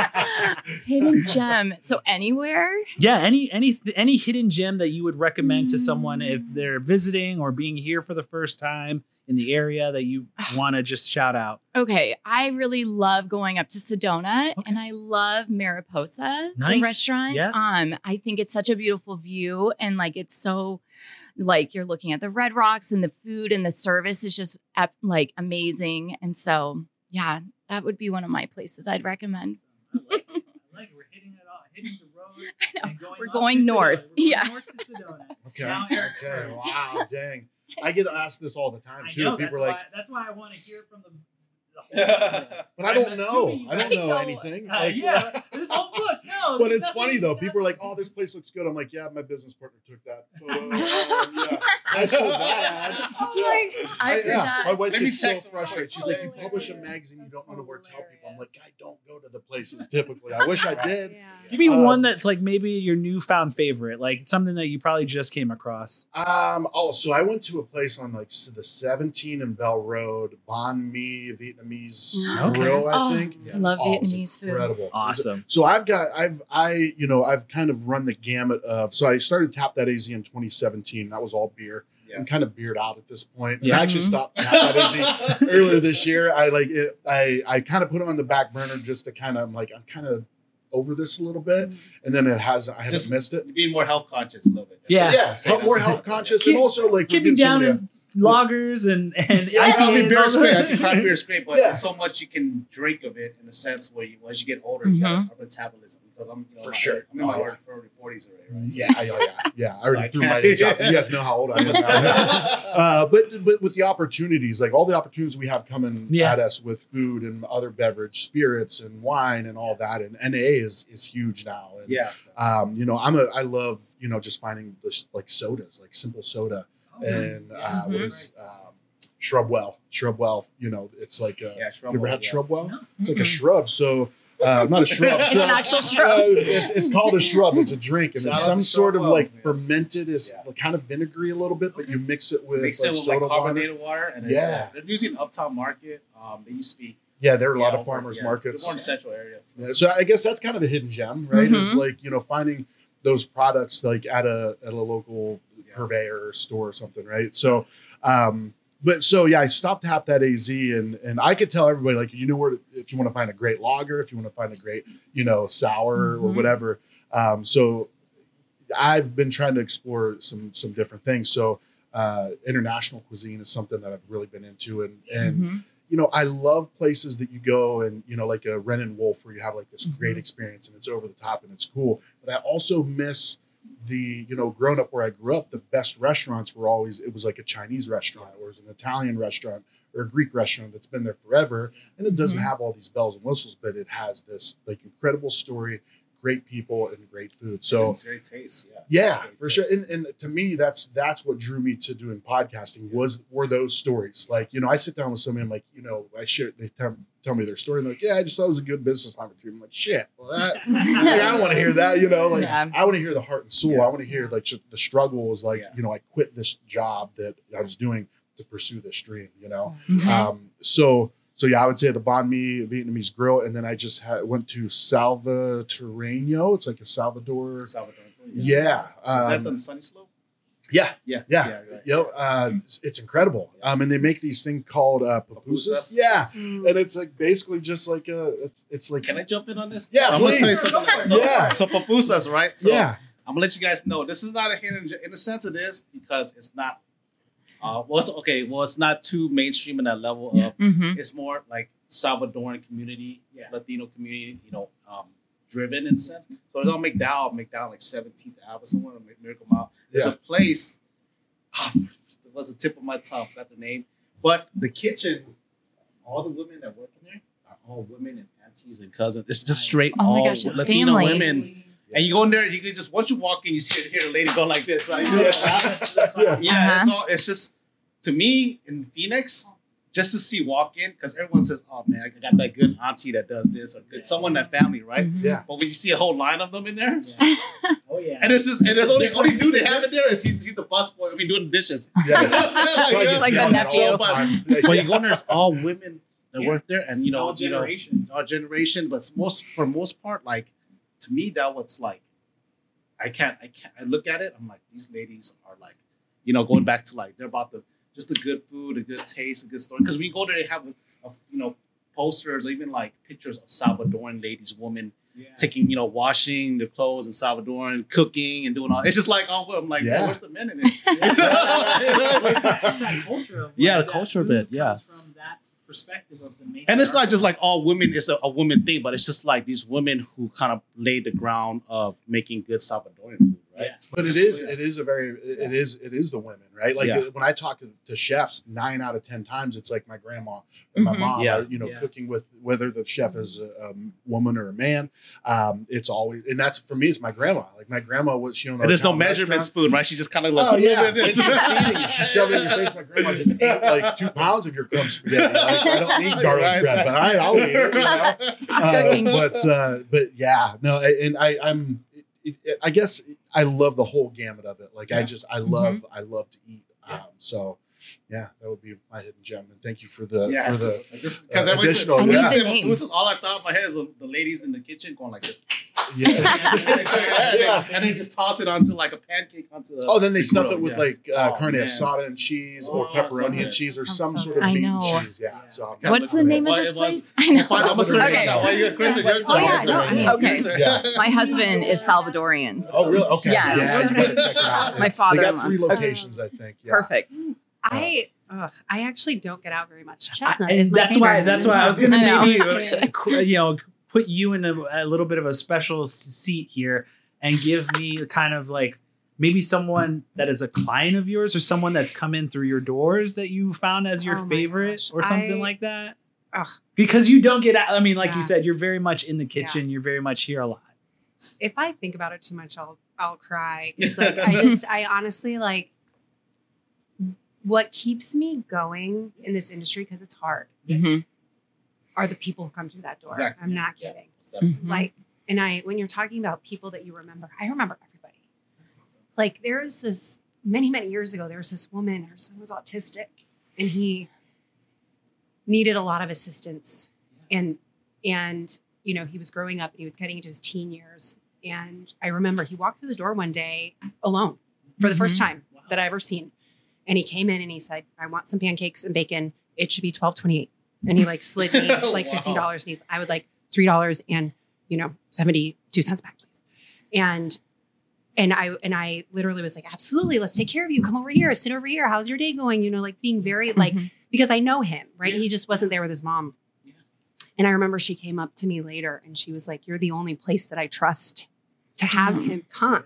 Speaker 7: me. Hidden gem. So anywhere?
Speaker 3: Yeah, any any any hidden gem that you would recommend to someone if they're visiting or being here for the first time in the area that you want to just shout out.
Speaker 7: Okay, I really love going up to Sedona,
Speaker 3: Okay.
Speaker 7: and I love Mariposa,
Speaker 3: Nice.
Speaker 7: the restaurant.
Speaker 3: Yes.
Speaker 7: Um, I think it's such a beautiful view, and like it's so, like you're looking at the Red Rocks, and the food and the service is just ep- like amazing. And so, yeah, that would be one of my places I'd recommend.
Speaker 3: I like it. I like it. We're hitting it all, hitting the road.
Speaker 7: I know.
Speaker 3: And going
Speaker 7: We're
Speaker 3: up
Speaker 7: going
Speaker 3: to
Speaker 7: north.
Speaker 3: Sedona. We're going
Speaker 7: Yeah.
Speaker 3: north to Sedona.
Speaker 6: Okay.
Speaker 3: Now Eric's
Speaker 6: Okay.
Speaker 3: turn.
Speaker 6: Wow. Dang. I get asked this all the time
Speaker 3: I
Speaker 6: too.
Speaker 3: know,
Speaker 6: People
Speaker 3: that's
Speaker 6: are like,
Speaker 3: why, that's why I want to hear from the, the whole
Speaker 6: but I
Speaker 3: I'm
Speaker 6: don't know.
Speaker 3: assuming you
Speaker 6: I don't
Speaker 3: guys
Speaker 6: know
Speaker 7: know.
Speaker 6: anything.
Speaker 3: Uh,
Speaker 6: Like,
Speaker 3: yeah, this whole book. No,
Speaker 6: but
Speaker 3: there's
Speaker 6: it's funny
Speaker 3: nothing-
Speaker 6: though. People are like, "Oh, this place looks good." I'm like, "Yeah, my business partner took that photo. Um, yeah, that's so bad."
Speaker 7: Oh
Speaker 6: Yeah.
Speaker 7: my God, I
Speaker 6: I- yeah,
Speaker 7: forgot.
Speaker 6: my wife
Speaker 4: Let me
Speaker 6: gets so
Speaker 4: text her.
Speaker 6: frustrated. She's like, "You
Speaker 7: Hilarious.
Speaker 6: publish a magazine, you don't know where to tell people." I'm like, "I don't go to the places typically. I wish I did."
Speaker 5: Yeah.
Speaker 3: Give me
Speaker 6: Um,
Speaker 3: one that's like maybe your newfound favorite, like something that you probably just came across.
Speaker 6: Um. Oh, so I went to a place on like s- the seventeen and Bell Road, Banh Mi Vietnamese
Speaker 3: Okay.
Speaker 6: grill. I
Speaker 7: Oh,
Speaker 6: think.
Speaker 7: I love
Speaker 6: Oh, it was
Speaker 7: Vietnamese food.
Speaker 6: Incredible.
Speaker 3: Awesome.
Speaker 6: So I've got, I've, I, you know, I've kind of run the gamut of. So I started Tap That A Z in twenty seventeen. That was all beer.
Speaker 4: Yeah.
Speaker 6: I'm kind of beered out at this point.
Speaker 3: Yeah.
Speaker 6: I actually
Speaker 7: Mhm.
Speaker 6: stopped Tap That A Z earlier this year. I like it. I I kind of put it on the back burner just to kind of, I'm like, I'm kind of over this a little bit, and then it has, I haven't
Speaker 4: Just-
Speaker 6: missed it.
Speaker 4: You're being more health conscious a little bit. That's
Speaker 3: Yeah.
Speaker 4: what I'm
Speaker 6: Yeah,
Speaker 4: saying.
Speaker 6: help- more
Speaker 4: That's-
Speaker 6: health conscious,
Speaker 3: Keep-
Speaker 6: and also like
Speaker 3: Keep
Speaker 6: we're
Speaker 3: me
Speaker 6: getting
Speaker 3: down
Speaker 6: somebody-
Speaker 3: in lagers and and
Speaker 6: Yeah,
Speaker 4: I mean,
Speaker 3: I P As,
Speaker 4: beer
Speaker 3: all
Speaker 4: is
Speaker 3: the-
Speaker 4: great. I think craft beer is great, but
Speaker 6: Yeah.
Speaker 4: there's so much you can drink of it in a sense where you, as you get older, you got a metabolism. Because I'm, you know,
Speaker 6: For
Speaker 4: my-
Speaker 6: sure.
Speaker 4: I'm in my
Speaker 6: Oh, yeah.
Speaker 4: early forties already, right? So-
Speaker 6: Yeah, yeah, yeah, yeah. I already
Speaker 4: So I
Speaker 6: threw my
Speaker 4: can't-
Speaker 6: age out there. You guys know how old I am. now. uh, but but with the opportunities, like all the opportunities we have coming
Speaker 3: Yeah.
Speaker 6: at us with food and other beverage, spirits and wine and all that, and N A is is huge now. And,
Speaker 4: Yeah.
Speaker 6: Um, you know, I'm a I love you know just finding this like sodas, like simple soda,
Speaker 3: Oh,
Speaker 6: and
Speaker 3: nice.
Speaker 6: uh,
Speaker 7: Mhm.
Speaker 6: what is um, Shrubwell? Shrubwell. You know, it's like a,
Speaker 4: Yeah,
Speaker 6: you ever had
Speaker 4: yeah.
Speaker 6: Shrubwell?
Speaker 3: No.
Speaker 6: It's like a shrub. So. Uh, not a shrub.
Speaker 7: It's
Speaker 6: shrub.
Speaker 7: an actual shrub.
Speaker 6: Uh, it's it's called a shrub. It's a drink, and
Speaker 4: Shout
Speaker 6: it's
Speaker 4: out
Speaker 6: some
Speaker 4: to
Speaker 6: sort of
Speaker 4: Shrubwell,
Speaker 6: like
Speaker 4: man.
Speaker 6: fermented, is
Speaker 4: Yeah.
Speaker 6: kind of vinegary a little bit, but you mix it with
Speaker 4: Mix
Speaker 6: like
Speaker 4: it with
Speaker 6: soda
Speaker 4: like
Speaker 6: water.
Speaker 4: carbonated water, and it's,
Speaker 6: Yeah.
Speaker 4: uh, they're using Uptown Market. Um, they used to be
Speaker 6: Yeah, there are a lot
Speaker 4: yeah,
Speaker 6: of farmers
Speaker 4: yeah,
Speaker 6: markets.
Speaker 4: they're more in central areas.
Speaker 6: Yeah, so I guess that's kind of the hidden gem, right? Is
Speaker 7: Mhm.
Speaker 6: like you know finding those products like at a at a local
Speaker 4: Yeah.
Speaker 6: purveyor or store or something, right? So, um, but so yeah, I stopped Tap That A Z, and and I could tell everybody like you know where to- if you want to find a great lager, if you want to find a great you know sour or
Speaker 7: Mhm.
Speaker 6: whatever. Um, so I've been trying to explore some some different things. So uh, international cuisine is something that I've really been into, and and
Speaker 7: Mhm.
Speaker 6: you know, I love places that you go and, you know, like a Wren and Wolf where you have like this great
Speaker 7: Mhm.
Speaker 6: experience and it's over the top and it's cool. But I also miss the, you know, growing up where I grew up, the best restaurants were always, it was like a Chinese restaurant or it was an Italian restaurant or a Greek restaurant that's been there forever. And it doesn't
Speaker 7: Mhm.
Speaker 6: have all these bells and whistles, but it has this like incredible story, great people and great food. So
Speaker 4: It's great taste. Yeah.
Speaker 6: yeah,
Speaker 4: It's great
Speaker 6: for sure.
Speaker 4: taste.
Speaker 6: And, and to me, that's that's what drew me to doing podcasting was were those stories. Like, you know, I sit down with somebody, I'm like, you know, I share, they tell, tell me their story. And they're like, yeah, I just thought it was a good business opportunity. I'm like, shit, well, that, like, I don't want to hear that, you know, like
Speaker 7: Yeah.
Speaker 6: I want to hear the heart and soul.
Speaker 4: Yeah.
Speaker 6: I want to hear like just the struggles, like,
Speaker 4: Yeah.
Speaker 6: you know, I quit this job that I was doing to pursue this dream, you know?
Speaker 7: Mhm.
Speaker 6: Um, so, so yeah, I would say the Banh Mi Vietnamese grill. And then I just had, went to Salvatoreno. It's like a Salvador.
Speaker 4: Salvador.
Speaker 6: Yeah.
Speaker 4: Is that
Speaker 6: um,
Speaker 4: the Sunny Slope?
Speaker 6: yeah.
Speaker 4: Yeah.
Speaker 6: Yeah.
Speaker 4: right.
Speaker 6: You know, uh, it's, it's incredible. Um, and they make these thing called uh, pupusas.
Speaker 4: Pupusas.
Speaker 6: Yeah,
Speaker 5: Mm.
Speaker 6: and it's like basically just like a. It's, it's like
Speaker 4: Can I jump in on this?
Speaker 6: Yeah,
Speaker 4: So I'm gonna tell you
Speaker 6: please.
Speaker 4: something. So,
Speaker 6: Yeah.
Speaker 4: So pupusas, right? So
Speaker 6: yeah,
Speaker 4: I'm gonna let you guys know this is not a hidden. ge- In a sense, it is because it's not. Uh, well, it's okay. Well, it's not too mainstream in that level of.
Speaker 7: Mhm.
Speaker 4: It's more like Salvadoran community,
Speaker 3: Yeah.
Speaker 4: Latino community. You know, um, driven in a sense. So it's on McDowell, McDowell, like seventeenth Avenue, somewhere on Miracle Mile. There's
Speaker 6: Yeah.
Speaker 4: a place. ah, it was the tip of my tongue. Got the name, but the kitchen, all the women that work in there are all women and aunties and cousins. It's just straight
Speaker 7: Oh my
Speaker 4: all
Speaker 7: gosh, it's
Speaker 4: Latino
Speaker 7: family.
Speaker 4: women. And you go in there, you can just once you walk in, you see hear the lady go like this, right?
Speaker 6: Yeah.
Speaker 4: Yeah, yeah
Speaker 7: Uh-huh.
Speaker 4: it's all. It's just to me in Phoenix, just to see walk in because everyone says, "Oh man, I got that good auntie that does this or good someone in that family," right?
Speaker 7: Mhm.
Speaker 6: Yeah.
Speaker 4: But when you see a whole line of them in there,
Speaker 3: Oh yeah.
Speaker 4: and it's just and there's only only dude they have in there is he's he's the busboy. I mean, doing the dishes.
Speaker 6: Yeah.
Speaker 4: Like,
Speaker 7: It's like the
Speaker 6: Yeah,
Speaker 7: nephew.
Speaker 6: all the time. Yeah,
Speaker 4: But
Speaker 6: yeah.
Speaker 4: you go in there, it's all women that
Speaker 3: Yeah.
Speaker 4: work there, and you know,
Speaker 3: All
Speaker 4: you know,
Speaker 3: generations.
Speaker 4: our generation. But most for most part, like to me, that was like, I can't, I can't. I look at it, I'm like, these ladies are like, you know, going back to like they're about the just the good food, a good taste, a good story. Because when you go there, they have a, a you know posters, or even like pictures of Salvadoran ladies, women
Speaker 3: Yeah.
Speaker 4: taking, you know, washing their clothes in Salvadoran, cooking and doing all. It's just like, oh, I'm like,
Speaker 6: Yeah.
Speaker 4: yeah. Where's the men in it?
Speaker 3: It's that, it's that culture of
Speaker 4: Yeah,
Speaker 3: like,
Speaker 4: the
Speaker 3: that
Speaker 4: culture of
Speaker 3: food
Speaker 4: it, yeah.
Speaker 3: comes from that perspective of the main.
Speaker 4: And it's not just like all women, it's a, a woman thing, but it's just like these women who kind of laid the ground of making good Salvadorian food, right?
Speaker 3: Yeah.
Speaker 6: But it
Speaker 4: Just-
Speaker 6: is,
Speaker 4: yeah.
Speaker 6: it is a very, it is, it is the women, right? Like
Speaker 4: Yeah.
Speaker 6: when I talk to chefs, nine out of ten times it's like my grandma and my
Speaker 7: Mhm.
Speaker 6: mom,
Speaker 4: Yeah.
Speaker 6: are, you know,
Speaker 3: Yeah.
Speaker 6: cooking with whether the chef is a, a woman or a man. Um, it's always, and that's for me, it's my grandma. Like my grandma was, she owned
Speaker 4: And there's no
Speaker 6: our
Speaker 4: measurement
Speaker 6: restaurant.
Speaker 4: spoon, right? She just kind of like,
Speaker 6: Oh yeah,
Speaker 4: look at
Speaker 6: it's
Speaker 4: this.
Speaker 6: just feeding you. She shoved it in your face. My grandma just ate like two pounds of your crumb spaghetti. Like, I don't need garlic
Speaker 4: Right,
Speaker 6: bread, but I, I'll eat it. You know? Uh,
Speaker 7: Cooking.
Speaker 6: but uh, but yeah, no, and I, I'm, it, it, I guess I love the whole gamut of it. Like I
Speaker 4: Yeah.
Speaker 6: just, I love, I love to eat. Um, so yeah, that would be my hidden gem. And thank you for the
Speaker 4: Yeah.
Speaker 6: for the
Speaker 4: Just because
Speaker 6: Uh,
Speaker 4: everybody said,
Speaker 6: additional,
Speaker 4: when
Speaker 7: I
Speaker 4: you
Speaker 7: need the
Speaker 4: said
Speaker 7: name.
Speaker 4: this is all I thought in my head is the, the ladies in the kitchen going like this.
Speaker 6: yeah.
Speaker 4: yeah. And they just toss it onto like a pancake onto the.
Speaker 6: Oh, then they stuff
Speaker 4: grill,
Speaker 6: it with
Speaker 4: yes.
Speaker 6: like uh,
Speaker 4: Oh,
Speaker 6: carne
Speaker 4: man.
Speaker 6: asada and cheese, or
Speaker 4: Oh,
Speaker 6: pepperoni
Speaker 4: so
Speaker 6: and
Speaker 4: good.
Speaker 6: cheese, or
Speaker 7: Sounds
Speaker 6: some
Speaker 7: so
Speaker 6: sort
Speaker 7: good.
Speaker 6: of
Speaker 7: I
Speaker 6: meat
Speaker 7: know.
Speaker 6: and cheese. Yeah.
Speaker 4: Yeah.
Speaker 6: So
Speaker 4: Can't
Speaker 7: What's
Speaker 4: look
Speaker 7: the
Speaker 4: at
Speaker 7: name
Speaker 4: it.
Speaker 7: of
Speaker 4: Well,
Speaker 7: this
Speaker 4: it was-
Speaker 7: place? I know.
Speaker 4: I'm gonna search
Speaker 7: Okay.
Speaker 4: it now. While you're Chris,
Speaker 6: Yeah.
Speaker 4: you're
Speaker 5: Oh, yeah,
Speaker 4: talking.
Speaker 5: no, I mean-
Speaker 7: Okay.
Speaker 6: Yeah.
Speaker 7: My husband is Salvadorian. so-
Speaker 6: Oh, really? Okay.
Speaker 7: Yeah.
Speaker 6: Yeah, you gotta check it out.
Speaker 7: My
Speaker 6: It's- They got
Speaker 7: father-in-law.
Speaker 6: three
Speaker 7: Okay.
Speaker 6: locations, I think. Yeah.
Speaker 7: Perfect.
Speaker 5: I ugh, I actually don't get out very much.
Speaker 3: I-
Speaker 5: Chestnut
Speaker 3: and
Speaker 5: is my
Speaker 3: that's why.
Speaker 5: favorite.
Speaker 3: That's why I was gonna
Speaker 7: I know.
Speaker 3: maybe uh, qu- you know put you in a, a little bit of a special s- seat here and give me kind of like maybe someone that is a client of yours or someone that's come in through your doors that you found as your
Speaker 5: Oh my
Speaker 3: favorite
Speaker 5: gosh,
Speaker 3: or something
Speaker 5: I-
Speaker 3: like that.
Speaker 5: Ugh.
Speaker 3: Because you don't get out. I mean, like you
Speaker 5: Yeah.
Speaker 3: said, you're very much in the kitchen. You're very much here a lot.
Speaker 5: If I think about it too much, I'll I'll cry. It's like I just I honestly like what keeps me going in this industry because it's hard
Speaker 7: Mhm.
Speaker 5: are the people who come through that door.
Speaker 4: Exactly.
Speaker 5: I'm not
Speaker 4: Yeah.
Speaker 5: kidding.
Speaker 7: Mhm.
Speaker 5: Like, and I when you're talking about people that you remember, I remember everybody. Like there was this many many years ago. There was this woman. Her son was autistic, and he needed a lot of assistance. And and you know he was growing up and he was getting into his teen years. And I remember he walked through the door one day alone for the first time that I ever seen. And he came in and he said, "I want some pancakes and bacon. It should be twelve twenty eight." And he like slid me like
Speaker 4: Wow.
Speaker 5: fifteen dollars. And he's, I would like three dollars and you know seventy two cents back, please. And and I and I literally was like, "Absolutely, let's take care of you. Come over here, sit over here. How's your day going?" You know, like being very like
Speaker 7: Mhm.
Speaker 5: because I know him, right?
Speaker 3: Yeah.
Speaker 5: He just wasn't there with his mom.
Speaker 3: Yeah.
Speaker 5: And I remember she came up to me later and she was like, "You're the only place that I trust to have
Speaker 7: Mm.
Speaker 5: him come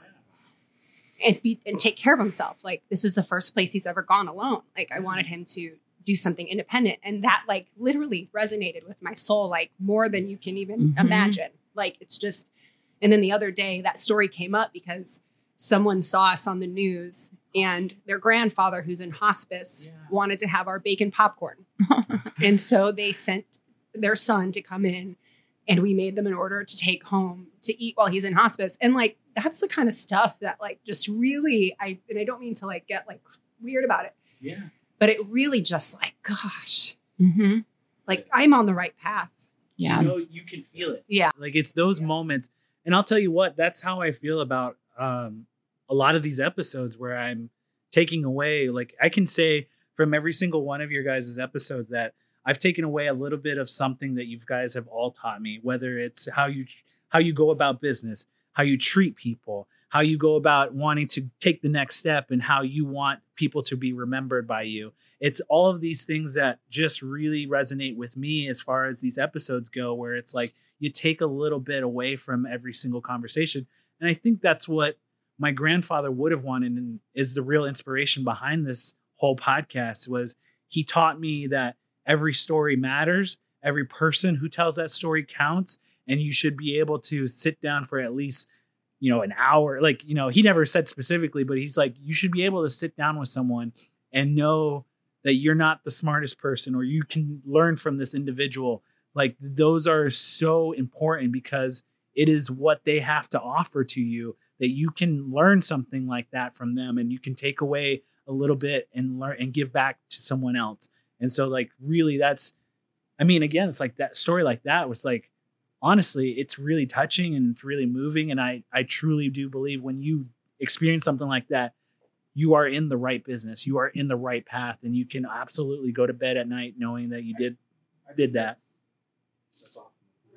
Speaker 5: and be and take care of himself. Like this is the first place he's ever gone alone. Like I wanted him to do something independent." And that like literally resonated with my soul, like more than you can even
Speaker 7: Mhm.
Speaker 5: imagine. Like it's just, and then the other day that story came up because someone saw us on the news and their grandfather who's in hospice
Speaker 3: Yeah.
Speaker 5: wanted to have our bacon popcorn. And so they sent their son to come in and we made them an order to take home to eat while he's in hospice. And like, that's the kind of stuff that like just really, I, and I don't mean to like get like weird about it,
Speaker 3: Yeah.
Speaker 5: but it really just like, gosh,
Speaker 7: Mhm.
Speaker 5: like I'm on the right path.
Speaker 7: Yeah.
Speaker 3: You know, you can feel it.
Speaker 5: Yeah.
Speaker 3: Like it's those moments. And I'll tell you what, that's how I feel about um, a lot of these episodes where I'm taking away, like I can say from every single one of your guys' episodes that I've taken away a little bit of something that you guys have all taught me, whether it's how you how you go about business, how you treat people, how you go about wanting to take the next step, and how you want people to be remembered by you. It's all of these things that just really resonate with me as far as these episodes go, where it's like you take a little bit away from every single conversation. And I think that's what my grandfather would have wanted and is the real inspiration behind this whole podcast was he taught me that every story matters. Every person who tells that story counts. And you should be able to sit down for at least, you know, an hour. Like, you know, he never said specifically, but he's like, you should be able to sit down with someone and know that you're not the smartest person, or you can learn from this individual. Like, those are so important because it is what they have to offer to you, that you can learn something like that from them, and you can take away a little bit and learn and give back to someone else. And so, like, really, that's, I mean, again, it's like that story like that was like, honestly, it's really touching and it's really moving. And I, I truly do believe when you experience something like that, you are in the right business, you are in the right path, and you can absolutely go to bed at night knowing that you did, did that.
Speaker 4: That's awesome.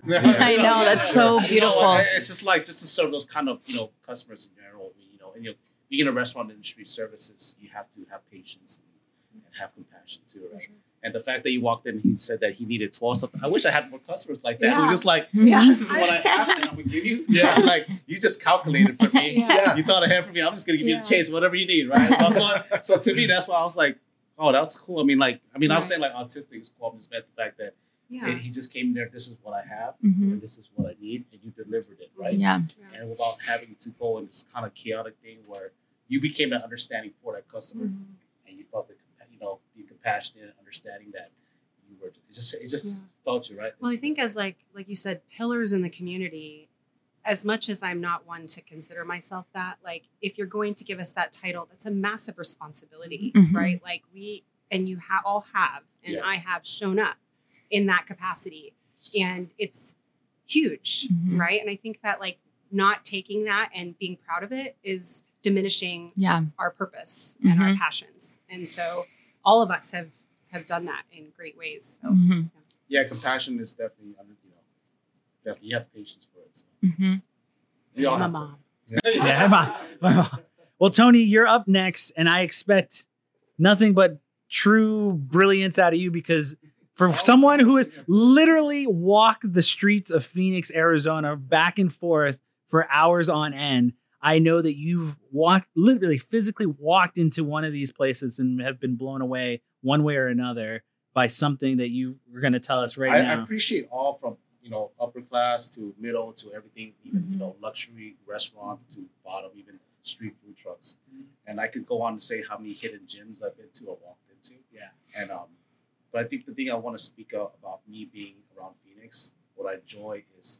Speaker 7: I know, that's so beautiful.
Speaker 4: You know, it's just like, just to serve those kind of, you know, customers in general, you know, and you know, being in a restaurant industry services, you have to have patience and, and have compassion too, right? And the fact that you walked in and he said that he needed twelve something, I wish I had more customers like that.
Speaker 5: Yeah.
Speaker 4: We're just like,
Speaker 7: Yeah.
Speaker 4: this is what I have and I'm gonna give you. Yeah. Like, you just calculated for me.
Speaker 5: Yeah.
Speaker 4: You thought ahead for me. I'm just gonna give
Speaker 5: Yeah.
Speaker 4: you the chase, whatever you need, right? So, so to me, that's why I was like, oh, that's cool. I mean, like, I mean, I was
Speaker 5: Right.
Speaker 4: saying like autistic is cool. I'm just meant the fact that
Speaker 5: Yeah.
Speaker 4: and he just came there, this is what I have,
Speaker 7: Mhm.
Speaker 4: and this is what I need, and you delivered it, right?
Speaker 7: Yeah.
Speaker 4: And without having to go in this kind of chaotic thing where you became an understanding for that customer,
Speaker 5: Mhm.
Speaker 4: and you felt the, you know, being compassionate and understanding that you were, it just, it just
Speaker 5: Yeah.
Speaker 4: felt you, right?
Speaker 5: Well, I
Speaker 4: It's-
Speaker 5: think as like like you said, pillars in the community, as much as I'm not one to consider myself that, like, if you're going to give us that title, that's a massive responsibility,
Speaker 7: Mhm.
Speaker 5: right? Like, we and you ha- all have, and
Speaker 4: Yeah.
Speaker 5: I have shown up in that capacity, and it's huge,
Speaker 7: Mhm.
Speaker 5: right? And I think that, like, not taking that and being proud of it is diminishing
Speaker 7: Yeah.
Speaker 5: our purpose and our
Speaker 7: Mhm.
Speaker 5: passions. And so all of us have have done that in great ways. So
Speaker 7: Mhm.
Speaker 4: yeah, compassion is definitely, you know, definitely, you have patience for it. So.
Speaker 7: Mhm.
Speaker 4: We all
Speaker 5: I'm a
Speaker 4: have some.
Speaker 5: mom.
Speaker 3: Yeah, my mom, my mom. Well, Tony, you're up next, and I expect nothing but true brilliance out of you, because for someone who has literally walked the streets of Phoenix, Arizona, back and forth for hours on end, I know that you've walked, literally physically walked into one of these places and have been blown away one way or another by something that you were going to tell us right
Speaker 4: I,
Speaker 3: now.
Speaker 4: I appreciate all from, you know, upper class to middle to everything, even,
Speaker 7: Mhm.
Speaker 4: you know, luxury restaurants to bottom, even street food trucks. And I could go on to say how many hidden gyms I've been to or walked into.
Speaker 3: Yeah.
Speaker 4: And, um, but I think the thing I want to speak out about me being around Phoenix, what I enjoy is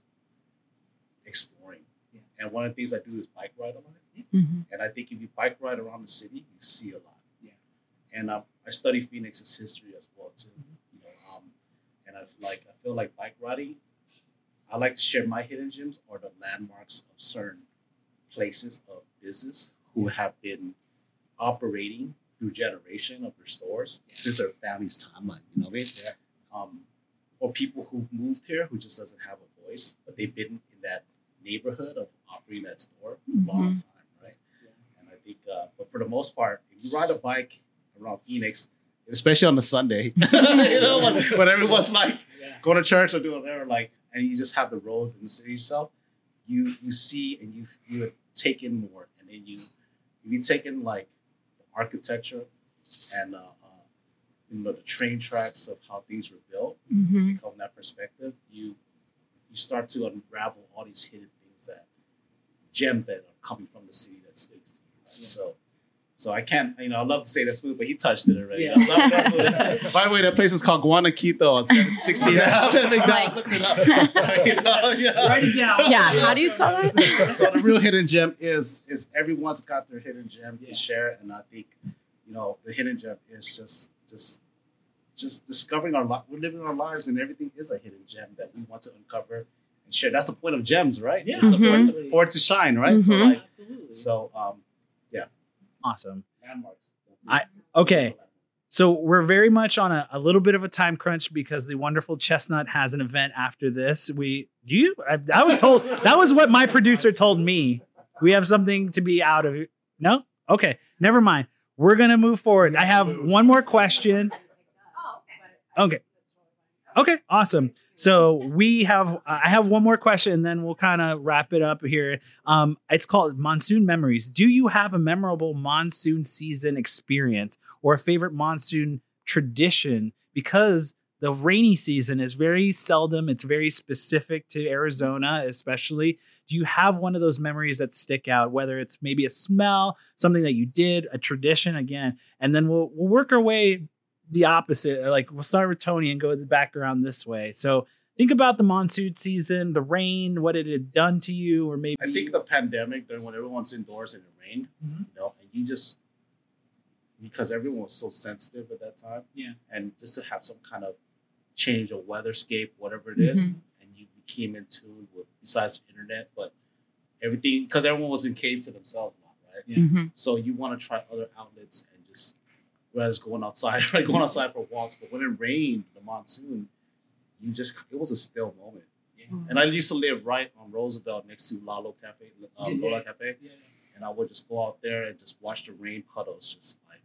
Speaker 4: exploring.
Speaker 3: Yeah.
Speaker 4: And one of the things I do is bike ride a lot.
Speaker 7: Mhm.
Speaker 4: And I think if you bike ride around the city, you see a lot.
Speaker 3: Yeah.
Speaker 4: And um, I study Phoenix's history as well too. You know, um, and I like I feel like bike riding. I like to share my hidden gems or the landmarks of certain places of business who have been operating through generation of their stores since their family's timeline. You know what I mean? Yeah. Um, or people who moved here who just doesn't have a voice, but they've been in that neighborhood of operating that store for a long
Speaker 7: Mhm.
Speaker 4: time, right? And I think, uh, but for the most part, if you ride a bike around Phoenix, especially on the Sunday, you know, when, when everyone's like
Speaker 3: Yeah.
Speaker 4: going to church or doing whatever, like, and you just have the road and the city yourself, you you see and you you take in more, and then you you take in like the architecture and uh, uh, you know the train tracks of how things were built.
Speaker 7: Mhm.
Speaker 4: From that perspective, you you start to unravel all these hidden things that gems that are coming from the city that speaks to you. Right?
Speaker 3: Yeah.
Speaker 4: So. So I can't, you know, I love to say the food, but he touched it already.
Speaker 3: Yeah.
Speaker 4: I love that food. By the way, that place is called Guanaquito on sixteen.
Speaker 7: Like-
Speaker 4: Look it up. You know, yeah.
Speaker 3: Write it down.
Speaker 7: Yeah. How do you spell that?
Speaker 4: So the real hidden gem is is everyone's got their hidden gem
Speaker 3: Yeah.
Speaker 4: to share, and I think, you know, the hidden gem is just just just discovering our li- we're living our lives, and everything is a hidden gem that we want to uncover and share. That's the point of gems, right?
Speaker 3: Yeah.
Speaker 4: It's the- for, it
Speaker 3: Mhm.
Speaker 4: to, for it to shine, right? So
Speaker 7: Mhm.
Speaker 4: like,
Speaker 3: Absolutely.
Speaker 4: so um,
Speaker 3: Awesome.
Speaker 4: landmarks.
Speaker 3: I- okay. So we're very much on a, a little bit of a time crunch because the wonderful Chestnut has an event after this. We do you? I, I was told that was what my producer told me. We have something to be out of it. No? Okay. Never mind. We're gonna move forward. I have one more question. Okay. Okay. Awesome. So we have, I have one more question, and then we'll kind of wrap it up here. Um, it's called Monsoon Memories. Do you have a memorable monsoon season experience or a favorite monsoon tradition? Because the rainy season is very seldom. It's very specific to Arizona, especially. Do you have one of those memories that stick out, whether it's maybe a smell, something that you did, a tradition again, and then we'll, we'll work our way the opposite. Like we'll start with Tony and go the background this way. So think about the monsoon season, the rain, what it had done to you, or maybe
Speaker 4: I think the pandemic, during when everyone's indoors and it rained,
Speaker 3: Mhm.
Speaker 4: you know, and you just because everyone was so sensitive at that time,
Speaker 3: Yeah.
Speaker 4: and just to have some kind of change of weatherscape, whatever it is,
Speaker 7: Mhm.
Speaker 4: and you became in tune with besides the internet, but everything because everyone was in cave to themselves a lot, right?
Speaker 3: Yeah.
Speaker 7: Mhm.
Speaker 4: So you want to try other outlets and just rather than going outside, right? Going outside for walks. But when it rained, the monsoon, you just it was a still moment. And I used to live right on Roosevelt next to Lalo Cafe, uh,
Speaker 3: Yeah.
Speaker 4: Lola Cafe, and I would just go out there and just watch the rain puddles, just like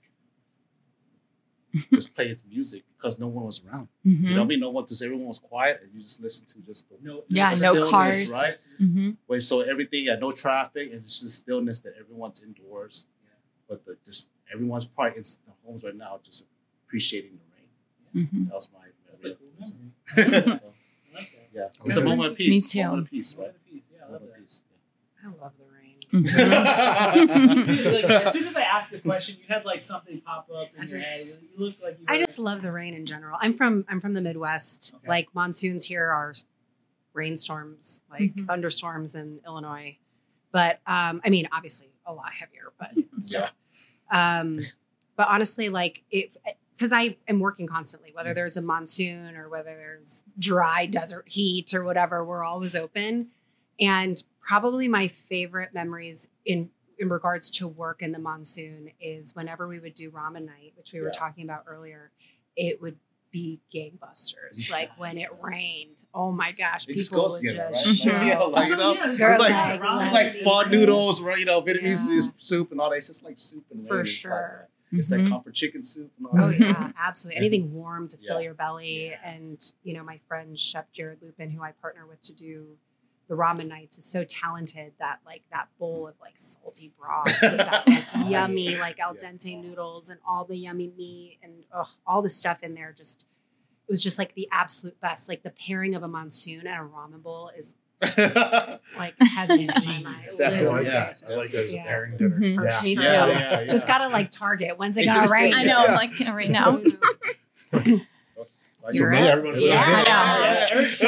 Speaker 4: just play its music because no one was around. You know what I
Speaker 7: Mhm.
Speaker 4: mean? No one, just everyone was quiet, and you just listen to just the
Speaker 3: no,
Speaker 7: Yeah,
Speaker 4: the
Speaker 7: no
Speaker 4: stillness,
Speaker 7: cars.
Speaker 4: right?
Speaker 7: Mhm.
Speaker 4: Wait, so everything, yeah, no traffic, and it's just stillness that everyone's indoors. But the just everyone's probably in the homes right now, just appreciating the rain.
Speaker 7: Mhm.
Speaker 4: That was my
Speaker 3: That's a cool memory.
Speaker 4: So,
Speaker 3: I like that.
Speaker 4: yeah, it's a moment of peace.
Speaker 7: Me too.
Speaker 4: Moment of peace, right?
Speaker 3: Yeah, I love
Speaker 4: Moment of
Speaker 3: that.
Speaker 4: peace.
Speaker 5: I love the rain.
Speaker 7: Mhm.
Speaker 3: You see, like, as soon as I asked the question, you had like something pop up in
Speaker 5: I
Speaker 3: your head.
Speaker 5: just-
Speaker 3: You look like you.
Speaker 5: I
Speaker 3: were-
Speaker 5: just love the rain in general. I'm from I'm from the Midwest.
Speaker 3: Okay.
Speaker 5: Like monsoons here are rainstorms, like
Speaker 7: Mhm.
Speaker 5: thunderstorms in Illinois. But um, I mean, obviously a lot heavier, but still. Um, but honestly, like if because I am working constantly, whether there's a monsoon or whether there's dry desert heat or whatever, we're always open. And probably my favorite memories in in regards to work in the monsoon is whenever we would do ramen night, which we were
Speaker 4: Yeah.
Speaker 5: talking about earlier, it would be gangbusters.
Speaker 4: Yeah.
Speaker 5: Like when it rained, oh my gosh,
Speaker 4: It just
Speaker 5: people
Speaker 4: goes
Speaker 5: would
Speaker 4: together,
Speaker 5: just
Speaker 4: right?
Speaker 5: show.
Speaker 7: Mhm.
Speaker 4: Yeah, like, you know,
Speaker 3: Yeah,
Speaker 4: it's
Speaker 5: They're
Speaker 4: like,
Speaker 5: like,
Speaker 4: it's
Speaker 5: let's
Speaker 4: like
Speaker 5: eat
Speaker 4: pho
Speaker 5: this.
Speaker 4: noodles, right? You know, Vietnamese
Speaker 5: Yeah.
Speaker 4: soup and all that. It's just like soup and
Speaker 5: For
Speaker 4: rain. It's
Speaker 5: sure.
Speaker 4: Like, it's
Speaker 7: Mhm.
Speaker 4: like comfort chicken soup and all
Speaker 5: Oh
Speaker 4: that.
Speaker 5: yeah, absolutely. Anything warm to fill
Speaker 4: Yeah.
Speaker 5: your belly.
Speaker 3: Yeah.
Speaker 5: And you know, my friend Chef Jared Lupin, who I partner with to do the ramen nights, is so talented that like that bowl of like salty broth with that like,
Speaker 4: Oh,
Speaker 5: yummy
Speaker 4: yeah.
Speaker 5: like al
Speaker 4: Yeah.
Speaker 5: dente noodles and all the yummy meat and ugh, all the stuff in there. Just it was just like the absolute best. Like the pairing of a monsoon and a ramen bowl is like heaven in my mind.
Speaker 3: Genius.
Speaker 6: Definitely,
Speaker 5: Literally.
Speaker 6: yeah. I like that as a
Speaker 5: Yeah.
Speaker 6: pairing dinner.
Speaker 7: Mhm.
Speaker 6: Yeah.
Speaker 7: Me too.
Speaker 4: Yeah, yeah, yeah.
Speaker 5: Just gotta like target. When's it
Speaker 4: It
Speaker 5: gonna
Speaker 4: just
Speaker 5: rain?
Speaker 4: feels
Speaker 7: I know,
Speaker 4: Yeah.
Speaker 7: like you know, right now.
Speaker 4: Like,
Speaker 5: You're
Speaker 6: me,
Speaker 5: right.
Speaker 6: everyone's
Speaker 4: Yeah.
Speaker 6: like,
Speaker 7: I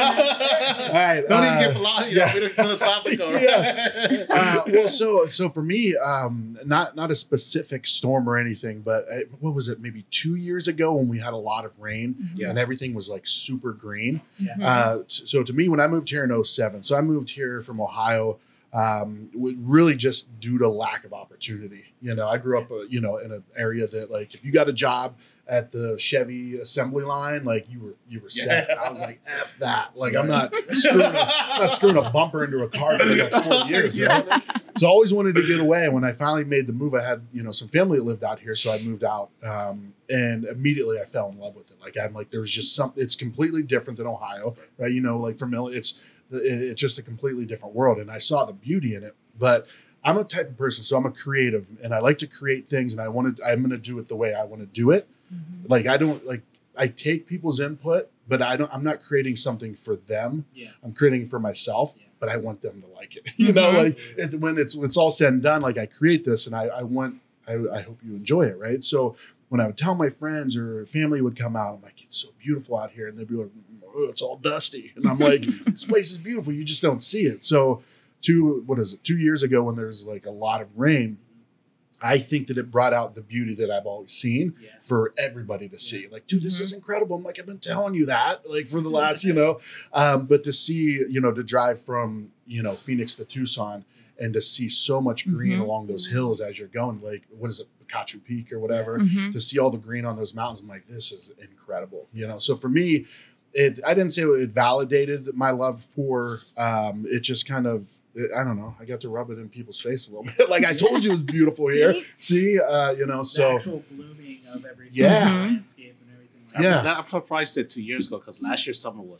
Speaker 6: All right.
Speaker 4: Don't need to
Speaker 6: uh,
Speaker 4: get philosophy, you know,
Speaker 6: yeah.
Speaker 4: we don't- philosophical.
Speaker 6: Yeah. uh, well, so so for me, um, not not a specific storm or anything, but uh, what was it? Maybe two years ago when we had a lot of rain
Speaker 4: Yeah.
Speaker 6: and everything was like super green.
Speaker 3: Yeah.
Speaker 6: Uh, so, so to me, when I moved here in oh seven, so I moved here from Ohio, um, w- really just due to lack of opportunity. You know, I grew up, uh, you know, in an area that like if you got a job at the Chevy assembly line, like you were you were set.
Speaker 4: Yeah.
Speaker 6: I was like, F that. Like I'm not screwing a, I'm not screwing a bumper into a car for the next four years. Right? So I always wanted to get away. When I finally made the move, I had, you know, some family that lived out here. So I moved out. Um, and immediately I fell in love with it. Like I'm like, there's just something, it's completely different than Ohio, right? You know, like from, Ill- it's, it's just a completely different world. And I saw the beauty in it, but I'm a type of person. So I'm a creative and I like to create things and I want to, I'm going to do it the way I want to do it. Like, I don't like, I take people's input, but I don't, I'm not creating something for them.
Speaker 3: Yeah.
Speaker 6: I'm creating it for myself,
Speaker 3: Yeah.
Speaker 6: but I want them to like it. You know,
Speaker 7: Mhm.
Speaker 6: like it, when it's, when it's all said and done, like I create this and I, I want, I, I hope you enjoy it. Right. So when I would tell my friends or family would come out, I'm like, it's so beautiful out here. And they'd be like, oh, it's all dusty. And I'm like, this place is beautiful. You just don't see it. So two, what is it? Two years ago when there's like a lot of rain, I think that it brought out the beauty that I've always seen
Speaker 3: Yeah.
Speaker 6: for everybody to see. Like, dude, this
Speaker 7: Mhm.
Speaker 6: is incredible. I'm like, I've been telling you that, like, for the last, you know, um, but to see, you know, to drive from, you know, Phoenix to Tucson and to see so much green
Speaker 7: Mhm.
Speaker 6: along those hills as you're going, like, what is it, Picacho Peak or whatever,
Speaker 7: Mhm.
Speaker 6: to see all the green on those mountains. I'm like, this is incredible, you know? So for me, it, I didn't say it validated my love for, um, it just kind of, I don't know. I got to rub it in people's face a little bit. Like I told you, it was beautiful here. See, uh, you know,
Speaker 3: The
Speaker 6: so
Speaker 3: actual blooming of everything.
Speaker 6: Yeah.
Speaker 3: The landscape and everything. Like
Speaker 6: Yeah.
Speaker 4: That, I'm surprised you said two years ago because last year's summer was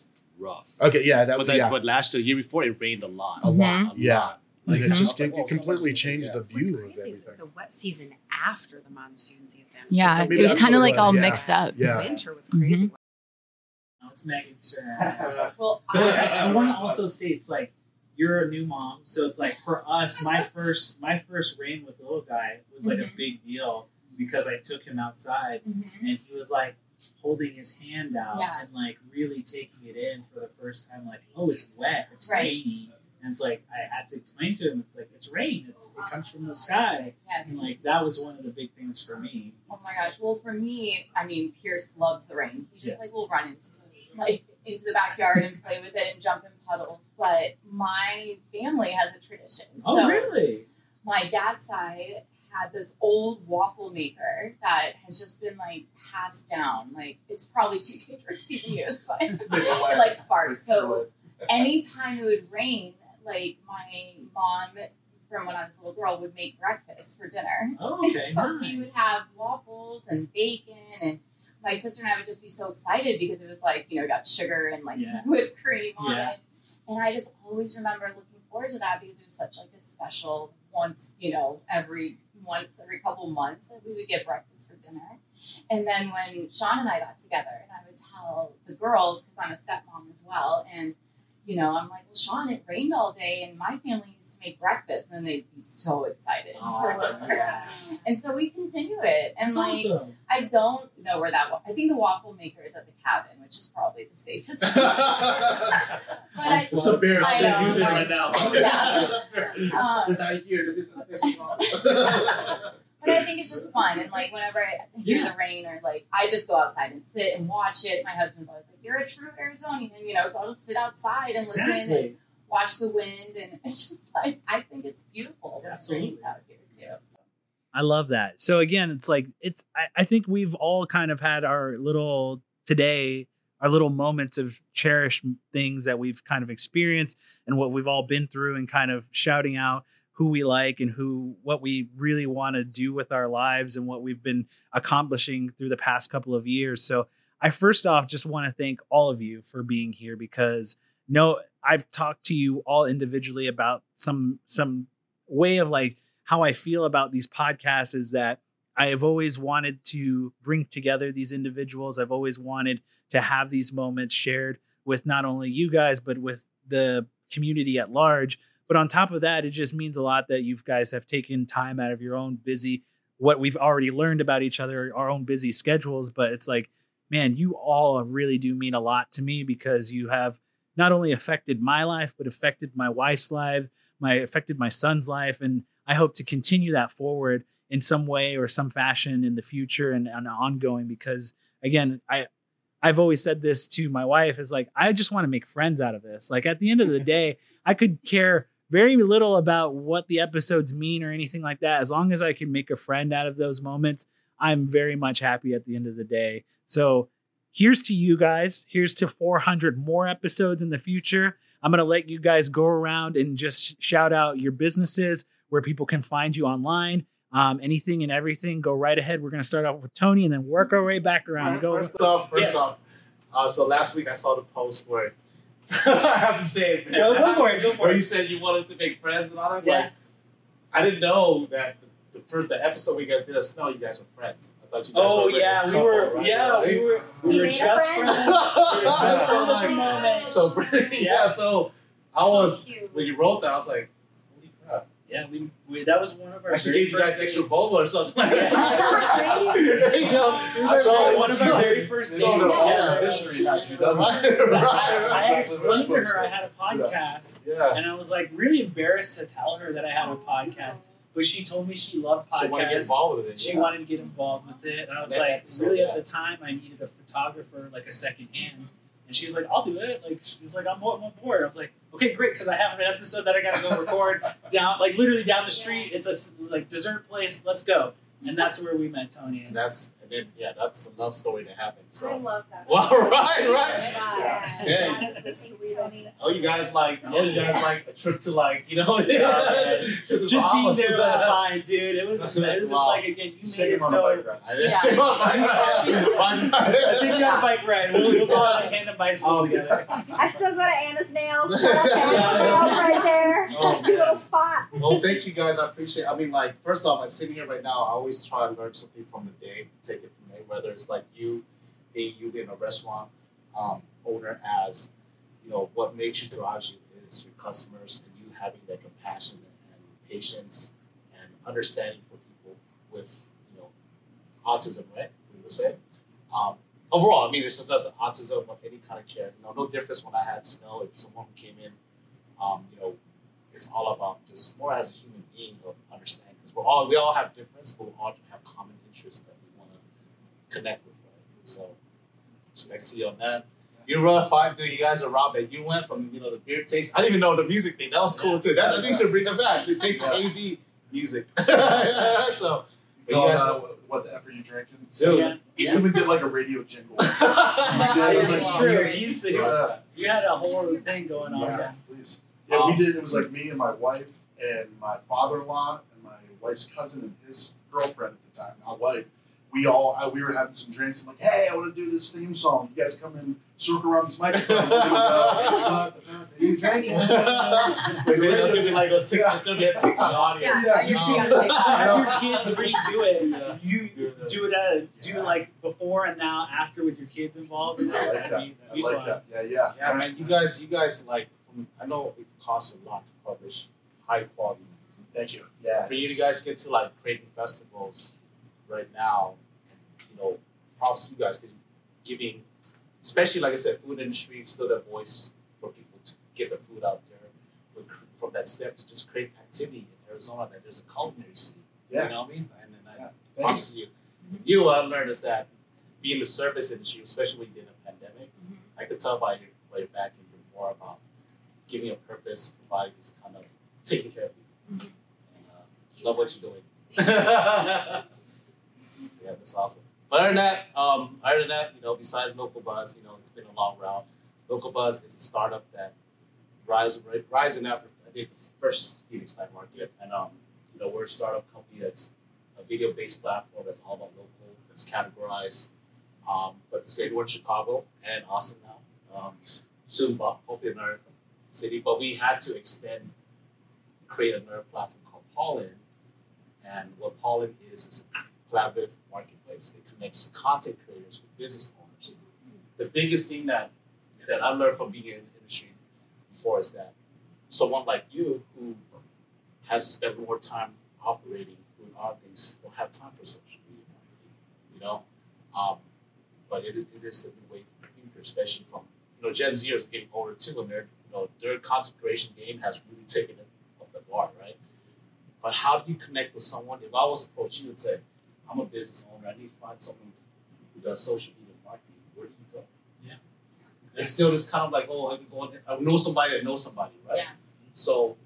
Speaker 4: rough.
Speaker 6: Okay, yeah, that
Speaker 4: But
Speaker 6: would
Speaker 4: then,
Speaker 6: yeah.
Speaker 4: but last year, the year before, it rained a lot.
Speaker 6: a lot.
Speaker 4: A
Speaker 6: Yeah.
Speaker 4: lot.
Speaker 6: Like it
Speaker 4: Mhm.
Speaker 6: just
Speaker 4: I
Speaker 6: it,
Speaker 4: was like,
Speaker 6: it completely
Speaker 4: whoa,
Speaker 6: changed the
Speaker 5: What's
Speaker 6: view
Speaker 5: crazy
Speaker 6: of
Speaker 5: is it
Speaker 6: everything.
Speaker 5: was a wet season after the monsoon season.
Speaker 7: Yeah,
Speaker 5: But the
Speaker 7: it was
Speaker 6: that's
Speaker 7: kind of
Speaker 6: what it
Speaker 7: like all
Speaker 6: was, yeah.
Speaker 7: mixed up.
Speaker 6: Yeah.
Speaker 5: winter was crazy.
Speaker 3: No, it's Megan's turn.
Speaker 8: Well,
Speaker 3: But I, I want to also state, it's like you're a new mom, so it's like for us, my first my first rain with the little guy was like a
Speaker 7: Mhm.
Speaker 3: big deal because I took him outside and he was like holding his hand out
Speaker 7: Yeah.
Speaker 3: and like really taking it in for the first time. Like, oh, it's wet, it's
Speaker 7: Right.
Speaker 3: rainy, and it's like I had to explain to him, it's like it's rain, it's it comes from the sky,
Speaker 7: Yes.
Speaker 3: and like that was one of the big things for me.
Speaker 7: Oh my gosh. Well, for me, I mean, Pierce loves the rain. He just like will run into like into the backyard and play with it and jump in puddles. But my family has a tradition.
Speaker 3: Oh,
Speaker 7: so
Speaker 3: really?
Speaker 7: my dad's side had this old waffle maker that has just been like passed down. Like it's probably too dangerous to even use, but it like sparks. So anytime it would rain, like my mom from when I was a little girl would make breakfast for dinner.
Speaker 3: Oh,
Speaker 7: And
Speaker 3: okay,
Speaker 7: so
Speaker 3: nice.
Speaker 7: we would have waffles and bacon, and my sister and I would just be so excited because it was like, you know, got sugar and like
Speaker 3: Yeah.
Speaker 7: whipped cream on
Speaker 3: Yeah.
Speaker 7: it. And I just always remember looking forward to that because it was such like a special once, you know, every once every couple months that we would get breakfast for dinner. And then when Sean and I got together, and I would tell the girls, because I'm a stepmom as well, and you know, I'm like, well, Sean, it rained all day, and my family used to make breakfast, and then they'd be so excited for
Speaker 3: Oh,
Speaker 7: dinner.
Speaker 3: yes.
Speaker 7: And so we continue it, and
Speaker 3: That's
Speaker 7: like,
Speaker 3: awesome.
Speaker 7: I don't know where that. wa- I think the waffle maker is at the cabin, which is probably the safest. one. but I,
Speaker 4: It's a bear.
Speaker 7: I
Speaker 4: I'm
Speaker 7: know,
Speaker 4: using it
Speaker 7: like-
Speaker 4: right now.
Speaker 7: Yeah. Um,
Speaker 4: They're not here. The business is
Speaker 7: But I think it's just fun, and like whenever I hear
Speaker 3: Yeah.
Speaker 7: the rain, or like I just go outside and sit and watch it. My husband's always like, "You're a true Arizonian," you know, so I'll just sit outside and listen and
Speaker 3: Exactly.
Speaker 7: watch the wind, and it's just like I think it's beautiful. when it
Speaker 3: Absolutely.
Speaker 7: rains out here too. So.
Speaker 3: I love that. So again, it's like it's. I, I think we've all kind of had our little today, our little moments of cherished things that we've kind of experienced and what we've all been through, and kind of shouting out who we like and who what we really want to do with our lives and what we've been accomplishing through the past couple of years. So I first off just want to thank all of you for being here, because no, I've talked to you all individually about some some way of like how I feel about these podcasts is that I have always wanted to bring together these individuals. I've always wanted to have these moments shared with not only you guys, but with the community at large. But on top of that, it just means a lot that you guys have taken time out of your own busy, what we've already learned about each other, our own busy schedules. But it's like, man, you all really do mean a lot to me, because you have not only affected my life, but affected my wife's life, my affected my son's life. And I hope to continue that forward in some way or some fashion in the future and, and ongoing, because again, I, I've always said this to my wife is like, I just want to make friends out of this. Like at the end of the day, I could care very little about what the episodes mean or anything like that. As long as I can make a friend out of those moments, I'm very much happy at the end of the day. So here's to you guys. Here's to four hundred more episodes in the future. I'm going to let you guys go around and just shout out your businesses, where people can find you online, um, anything and everything. Go right ahead. We're going to start off with Tony and then work our way back around. Go.
Speaker 4: First off, first
Speaker 3: Yes.
Speaker 4: off, uh, so last week I saw the post where I have to say it, man.
Speaker 3: Go- go for it, go for
Speaker 4: Where
Speaker 3: it.
Speaker 4: you said you wanted to make friends and all that.
Speaker 3: Yeah.
Speaker 4: Like, I didn't know that the, the first the episode we guys did us know you guys were friends. I thought you guys
Speaker 3: Oh
Speaker 4: were a
Speaker 3: yeah, we
Speaker 4: couple,
Speaker 3: were.
Speaker 4: right?
Speaker 3: Yeah,
Speaker 4: Right?
Speaker 3: we were. We
Speaker 7: We
Speaker 3: were
Speaker 7: made a
Speaker 3: just
Speaker 7: friend.
Speaker 3: friends. We were just
Speaker 4: So,
Speaker 3: friends at the
Speaker 4: like,
Speaker 3: moment.
Speaker 4: So yeah.
Speaker 3: Yeah.
Speaker 4: so I was
Speaker 5: Cute.
Speaker 4: when you wrote that, I was like, holy crap!
Speaker 3: Yeah, we, we that was one of our.
Speaker 4: I should
Speaker 3: very
Speaker 4: give you guys
Speaker 3: first
Speaker 4: extra
Speaker 3: dates.
Speaker 4: boba or something like
Speaker 3: Yeah.
Speaker 4: that. You know,
Speaker 3: It was
Speaker 4: so
Speaker 3: our- one of our very first
Speaker 4: so
Speaker 3: dates.
Speaker 4: the whole
Speaker 3: Yeah.
Speaker 4: history that you
Speaker 3: So
Speaker 4: right,
Speaker 3: I,
Speaker 4: right,
Speaker 3: I
Speaker 4: right.
Speaker 3: explained to her I had a podcast,
Speaker 4: Yeah.
Speaker 3: and I was like really embarrassed to tell her that I had a podcast. But she told me she loved
Speaker 4: She want to get
Speaker 3: podcasts.
Speaker 4: involved with it.
Speaker 3: She
Speaker 4: yeah.
Speaker 3: wanted to get involved with it, and I was
Speaker 4: That
Speaker 3: like,
Speaker 4: episode,
Speaker 3: really
Speaker 4: yeah.
Speaker 3: at the time, I needed a photographer, like a second hand. And she was like, I'll do it. Like she was like, I'm on board. I was like, okay, great, because I have an episode that I got to go record down, like literally down the street. It's a s- like dessert place. Let's go. And that's where we met Tony.
Speaker 4: And that's And then, yeah, that's the love story that happened. So.
Speaker 8: I love that.
Speaker 4: Well,
Speaker 8: So
Speaker 4: right,
Speaker 8: sweet.
Speaker 4: right.
Speaker 8: Yeah.
Speaker 4: Yeah.
Speaker 8: That is the sweetest.
Speaker 4: Oh, you guys like, oh, you guys like a trip to like, you know,
Speaker 3: Yeah,
Speaker 4: to the
Speaker 3: Just being
Speaker 4: Bahamas,
Speaker 3: there
Speaker 4: is
Speaker 3: was
Speaker 4: that-
Speaker 3: fine, dude. It was, it was
Speaker 4: Wow.
Speaker 3: like, again, you made
Speaker 6: Take
Speaker 3: it
Speaker 6: him on a
Speaker 3: so.
Speaker 6: bike ride.
Speaker 4: I didn't
Speaker 7: Yeah.
Speaker 4: take my bike ride. Bike ride.
Speaker 3: Let's take you on a bike ride. We'll, we'll go on a tandem bicycle
Speaker 4: Um,
Speaker 3: together.
Speaker 8: I still go to Anna's Nails. Shout out to Anna's Nails right there.
Speaker 4: Oh,
Speaker 8: Good little
Speaker 4: man.
Speaker 8: spot.
Speaker 4: Well, thank you guys. I appreciate it. I mean, like, first off, I sit here right now. I always try to learn something from the day, take it from there, whether it's like you, being you being a restaurant um, owner, as, you know, what makes you, drives you is your customers and you having that compassion and, and patience and understanding for people with, you know, autism, right? We would say. Um, overall, I mean, it's just not the autism of any kind of care. You know, no difference when I had snow. If someone came in, um, you know, it's all about just more as a human being of understanding, because we're all we all have difference, but we all have common interests that we want to connect with, right? So, respect to you on that. You really fine, dude. You guys are robbing. You went from, you know, the beer taste. I didn't even know the music thing. That was cool too. That's, I think you should bring it back. It takes the hazy music. So, you
Speaker 6: Call
Speaker 4: guys
Speaker 6: that,
Speaker 4: know.
Speaker 6: what the F are you drinking?
Speaker 4: Dude.
Speaker 3: Yeah.
Speaker 6: We even did like a radio jingle.
Speaker 3: Yeah,
Speaker 6: it was like-
Speaker 3: it's true. He's,
Speaker 6: Yeah.
Speaker 3: you had a whole thing going on.
Speaker 6: Yeah, please. Yeah,
Speaker 4: Um,
Speaker 6: we did. It was like me and my wife and my father-in-law and my wife's cousin and his girlfriend at the time, my wife. We all I, we were having some drinks. I'm like, hey, I want to do this theme song. You guys come and circle around this microphone. We'll do, uh, what the fuck are you drinking?
Speaker 4: Wait, that's gonna be like those TikTok. It's gonna be a TikTok audio.
Speaker 7: Yeah,
Speaker 6: Yeah.
Speaker 7: you're
Speaker 4: Um,
Speaker 7: on TikTok.
Speaker 3: Have your kids redo it.
Speaker 4: Yeah.
Speaker 3: You do it at do like before and now after with your kids involved. And
Speaker 6: I like
Speaker 3: that'd
Speaker 6: that.
Speaker 3: be-
Speaker 6: I
Speaker 3: that'd be
Speaker 6: like
Speaker 3: fun.
Speaker 6: that. Yeah, yeah.
Speaker 4: Yeah, man, you guys, you guys like. From, I know it costs a lot to publish high quality music.
Speaker 6: Thank you. Yeah.
Speaker 4: For you to guys get to like creating festivals right now, and you know, props to you guys because giving, especially like I said, food industry is still that voice for people to get the food out there. But cr- from that step to just create activity in Arizona, that there's a culinary scene.
Speaker 6: Yeah.
Speaker 4: You know what I mean? And then I,
Speaker 6: Yeah. Thank
Speaker 4: props to you. You, what I learned is that being in the service industry, especially when you did a pandemic,
Speaker 7: Mhm.
Speaker 4: I could tell by your way back and you're more about giving a purpose, providing this kind of taking care of people.
Speaker 7: Mhm.
Speaker 4: And, uh, love what you're doing. Yeah, that's awesome. But other than that, um, other than that, you know, besides Local Buzz, you know, it's been a long route. Local Buzz is a startup that rise rising after I did the first Phoenix Night Market, and um, you know, we're a startup company that's a video-based platform that's all about local, that's categorized. Um, but to say we're in Chicago and in Austin now, um, soon, but hopefully another city. But we had to extend, create another platform called Pollen. And what Pollen is is a collaborative marketplace that connects content creators with business owners. The biggest thing that that I learned from being in the industry before is that someone like you who has to spend more time operating, doing our things, don't have time for social media marketing, you know? Um, but it is, it is the new way of the future, especially from, you know, Gen Zers are getting older too, and their, you know, their content creation game has really taken it up the bar, right? But how do you connect with someone? If I was to approach you and say, I'm a business owner, I need to find someone who does social media marketing, where do you go?
Speaker 3: Yeah.
Speaker 4: It's still just kind of like, oh, I can go on, I know somebody that knows somebody, right?
Speaker 7: Yeah.
Speaker 4: So,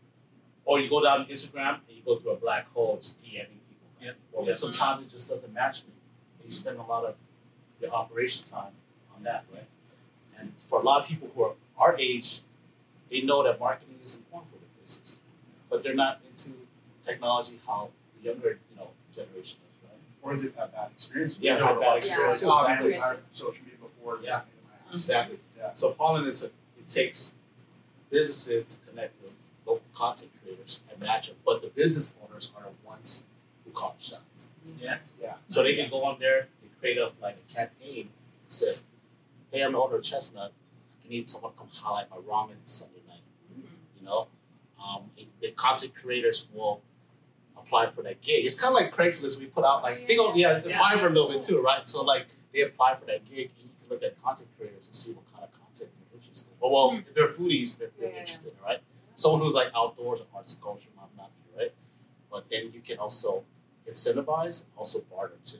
Speaker 4: or you go down Instagram and you go through a black hole just DMing people. Right?
Speaker 3: Yep.
Speaker 4: Well,
Speaker 3: Yep.
Speaker 4: sometimes it just doesn't match me. And you spend a lot of your operation time on that, right? And for a lot of people who are our age, they know that marketing is important for their business, but they're not into technology how the younger, you know, generation is, right?
Speaker 6: Or they've had bad experiences.
Speaker 4: Yeah,
Speaker 6: They've
Speaker 4: had bad
Speaker 6: like,
Speaker 4: experiences.
Speaker 6: Oh, man,
Speaker 4: Exactly.
Speaker 6: we've had social media before.
Speaker 4: Yeah.
Speaker 6: Yeah.
Speaker 4: Exactly.
Speaker 6: Yeah.
Speaker 4: So Pollen is a, it takes businesses to connect with local content creators and match them, but the business owners are the ones who call the shots.
Speaker 3: Yeah.
Speaker 6: Yeah.
Speaker 4: So they can go on there and create a like a campaign that says, "Hey, I'm the owner of Chestnut. I need someone to come highlight my ramen Sunday night." You know, um, if the content creators will apply for that gig. It's kind of like Craigslist. We put out like think of yeah,
Speaker 7: Yeah.
Speaker 4: Fiverr a little bit too, right? So like they apply for that gig. You need to look at content creators and see what kind of content they're interested in. Well, well
Speaker 7: Mm.
Speaker 4: if they're foodies, that they're
Speaker 7: Yeah, yeah,
Speaker 4: interested in, right? Someone who's like outdoors and arts and culture might not be, right? But then you can also incentivize and also barter too.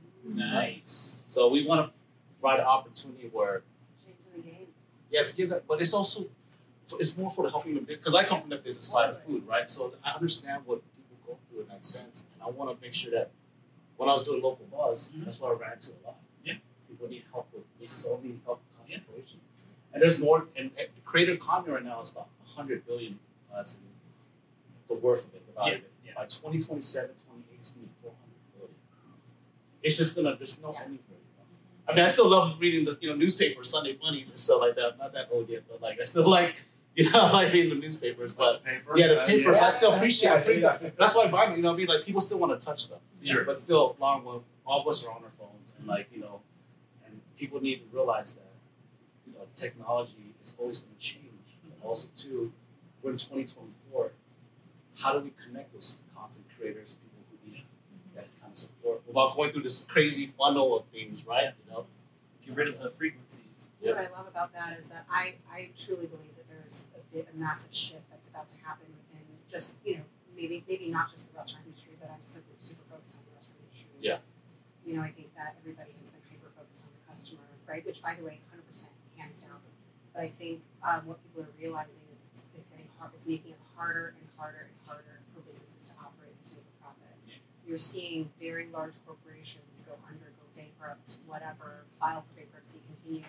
Speaker 3: Nice.
Speaker 4: So we want to provide an opportunity where
Speaker 8: Changing the game.
Speaker 4: yeah, to give that, but it's also for, it's more for the helping the business because I come from the business side of food, right? So I understand what people go through in that sense, and I want to make sure that when I was doing local buzz,
Speaker 1: Mhm.
Speaker 4: that's what I ran into a lot.
Speaker 1: Yeah.
Speaker 4: People need help with this is all need help with content creation. And there's more and, and the creator economy right now is about a hundred billion less than the worth of it, the value of it.
Speaker 1: Yeah.
Speaker 4: By twenty twenty-seven, twenty-eight, it's gonna be four hundred billion. It's just gonna there's no ending for it. I mean, I still love reading the you know newspapers, Sunday Funnies and stuff like that. I'm not that old yet, but like I still like you know I like reading the newspapers. But
Speaker 6: Paper?
Speaker 4: yeah, the
Speaker 6: Uh,
Speaker 4: papers
Speaker 6: yeah.
Speaker 4: I still appreciate. I
Speaker 6: Yeah,
Speaker 4: appreciate
Speaker 6: yeah.
Speaker 4: that. That's why I buy them. You know, what I mean, like people still want to touch them.
Speaker 1: Sure.
Speaker 4: But still, long with all of us are on our phones, and like you know, and people need to realize that you know technology is always going to change. And also, too, we're in twenty twenty-four. How do we connect those content creators, people who need that kind of support, without going through this crazy funnel of things, right? You know.
Speaker 1: Get rid of the frequencies.
Speaker 5: What I love about that is that I, I truly believe that there's a bit a massive shift that's about to happen within just, you know, maybe maybe not just the restaurant industry, but I'm super super focused on the restaurant industry.
Speaker 4: Yeah.
Speaker 5: You know, I think that everybody has been hyper focused on the customer, right? Which by the way, one hundred percent hands down. But I think um, what people are realizing is it's it's getting hard it's making it harder and harder and harder for businesses to operate to make a profit.
Speaker 1: Yeah.
Speaker 5: You're seeing very large corporations go under, go bankrupt, whatever, file for bankruptcy, continue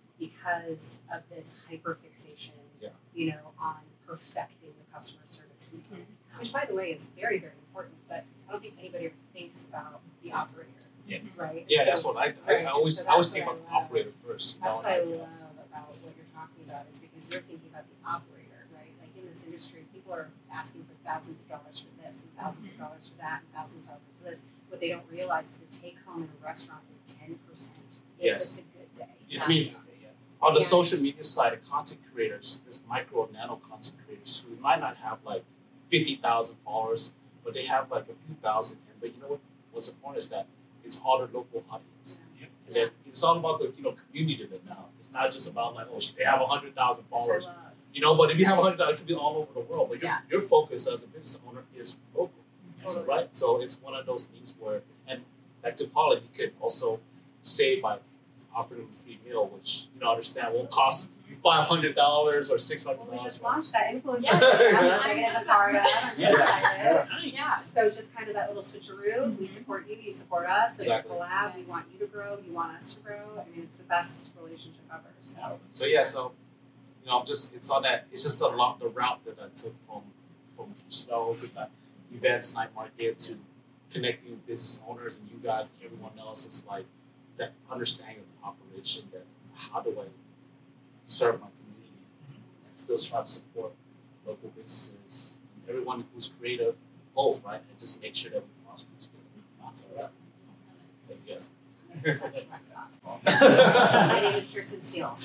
Speaker 5: because of this hyper fixation,
Speaker 4: Yeah.
Speaker 5: you know, on perfecting the customer service component, which by the way is very, very important, but I don't think anybody ever thinks about the operator.
Speaker 1: Yeah.
Speaker 5: Right?
Speaker 4: Yeah,
Speaker 5: So
Speaker 4: that's what I, I,
Speaker 5: right,
Speaker 4: I always
Speaker 5: so
Speaker 4: I always
Speaker 5: that's
Speaker 4: think
Speaker 5: what
Speaker 4: about
Speaker 5: I
Speaker 4: the
Speaker 5: love.
Speaker 4: operator first.
Speaker 5: That's
Speaker 4: now
Speaker 5: what I
Speaker 4: and then.
Speaker 5: love about what you're talking about is because you're thinking about the operator, right? Like in this industry, people are asking for thousands of dollars for this and 1000s of dollars for that and thousands of dollars for this. What they don't realize is the take home in a restaurant is ten percent if
Speaker 4: Yes.
Speaker 5: it's a good day.
Speaker 4: Yeah, I mean, on the social media side of content creators, there's micro and nano content creators who might not have like fifty thousand followers, but they have like a few thousand. But you know what? What's important is that it's all their local audience.
Speaker 1: Yeah.
Speaker 4: And then it's all about the you know community of it now. It's not just about like oh they have a hundred thousand followers, you know. But if you have a hundred thousand, it could be all over the world. But your
Speaker 5: Yeah.
Speaker 4: your focus as a business owner is local,
Speaker 5: Totally.
Speaker 4: right? So it's one of those things where and like to Paula, you could also save by offering them a free meal, which you know understand won't cost you five hundred dollars or six hundred
Speaker 5: Well, we
Speaker 4: dollars.
Speaker 5: just launched that influencer
Speaker 8: Yeah.
Speaker 5: program, which Megan is a part of. I'm so
Speaker 1: Yeah.
Speaker 5: excited.
Speaker 1: Nice.
Speaker 5: Yeah, so just kind of that little switcheroo. We support you, you support us. It's
Speaker 4: Exactly.
Speaker 5: a collab. We
Speaker 7: Yes.
Speaker 5: want you to grow. You want us to grow. I mean, it's the best relationship ever. So.
Speaker 4: So yeah, so you know, I'm just it's on that. It's just a lot the route that I took from from from Snow to that events, night market to connecting with business owners and you guys and everyone else. Is like that understanding of the operation. That how do I serve my community and still try to support local businesses and everyone who's creative, both right, and just make sure that we prosper together. That's all right. Thank you guys.
Speaker 5: So much less possible. My name is Kirsten Steele.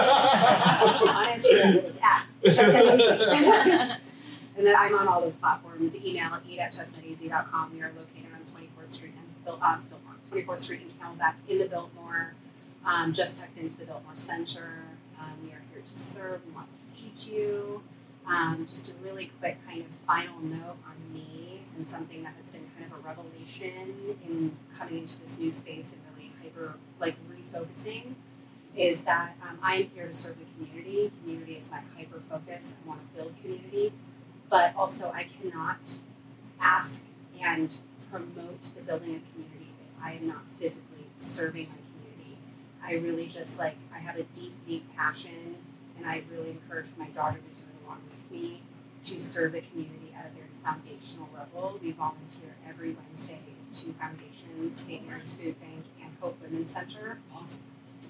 Speaker 5: I on Instagram it is at chestnut. And then I'm on all those platforms. Email at eat at chestnut a z dot com. We are located on twenty-fourth Street in Bil- uh, Biltmore, twenty-fourth Street in Camelback in the Biltmore, um, just tucked into the Biltmore Center. Um, we are here to serve. We want to feed you. Um, just a really quick kind of final note on me and something that has been kind of a revelation in coming into this new space and really hyper, like refocusing, is that um, I am here to serve the community. Community is my hyper focus. I want to build community, but also I cannot ask and promote the building of community if I am not physically serving my community. I really just like, I have a deep, deep passion, and I've really encouraged my daughter to do it along with me to serve the community at a very foundational level. We volunteer every Wednesday at two foundations, Saint Mary's Food Bank and Hope Women's Center.
Speaker 1: Awesome.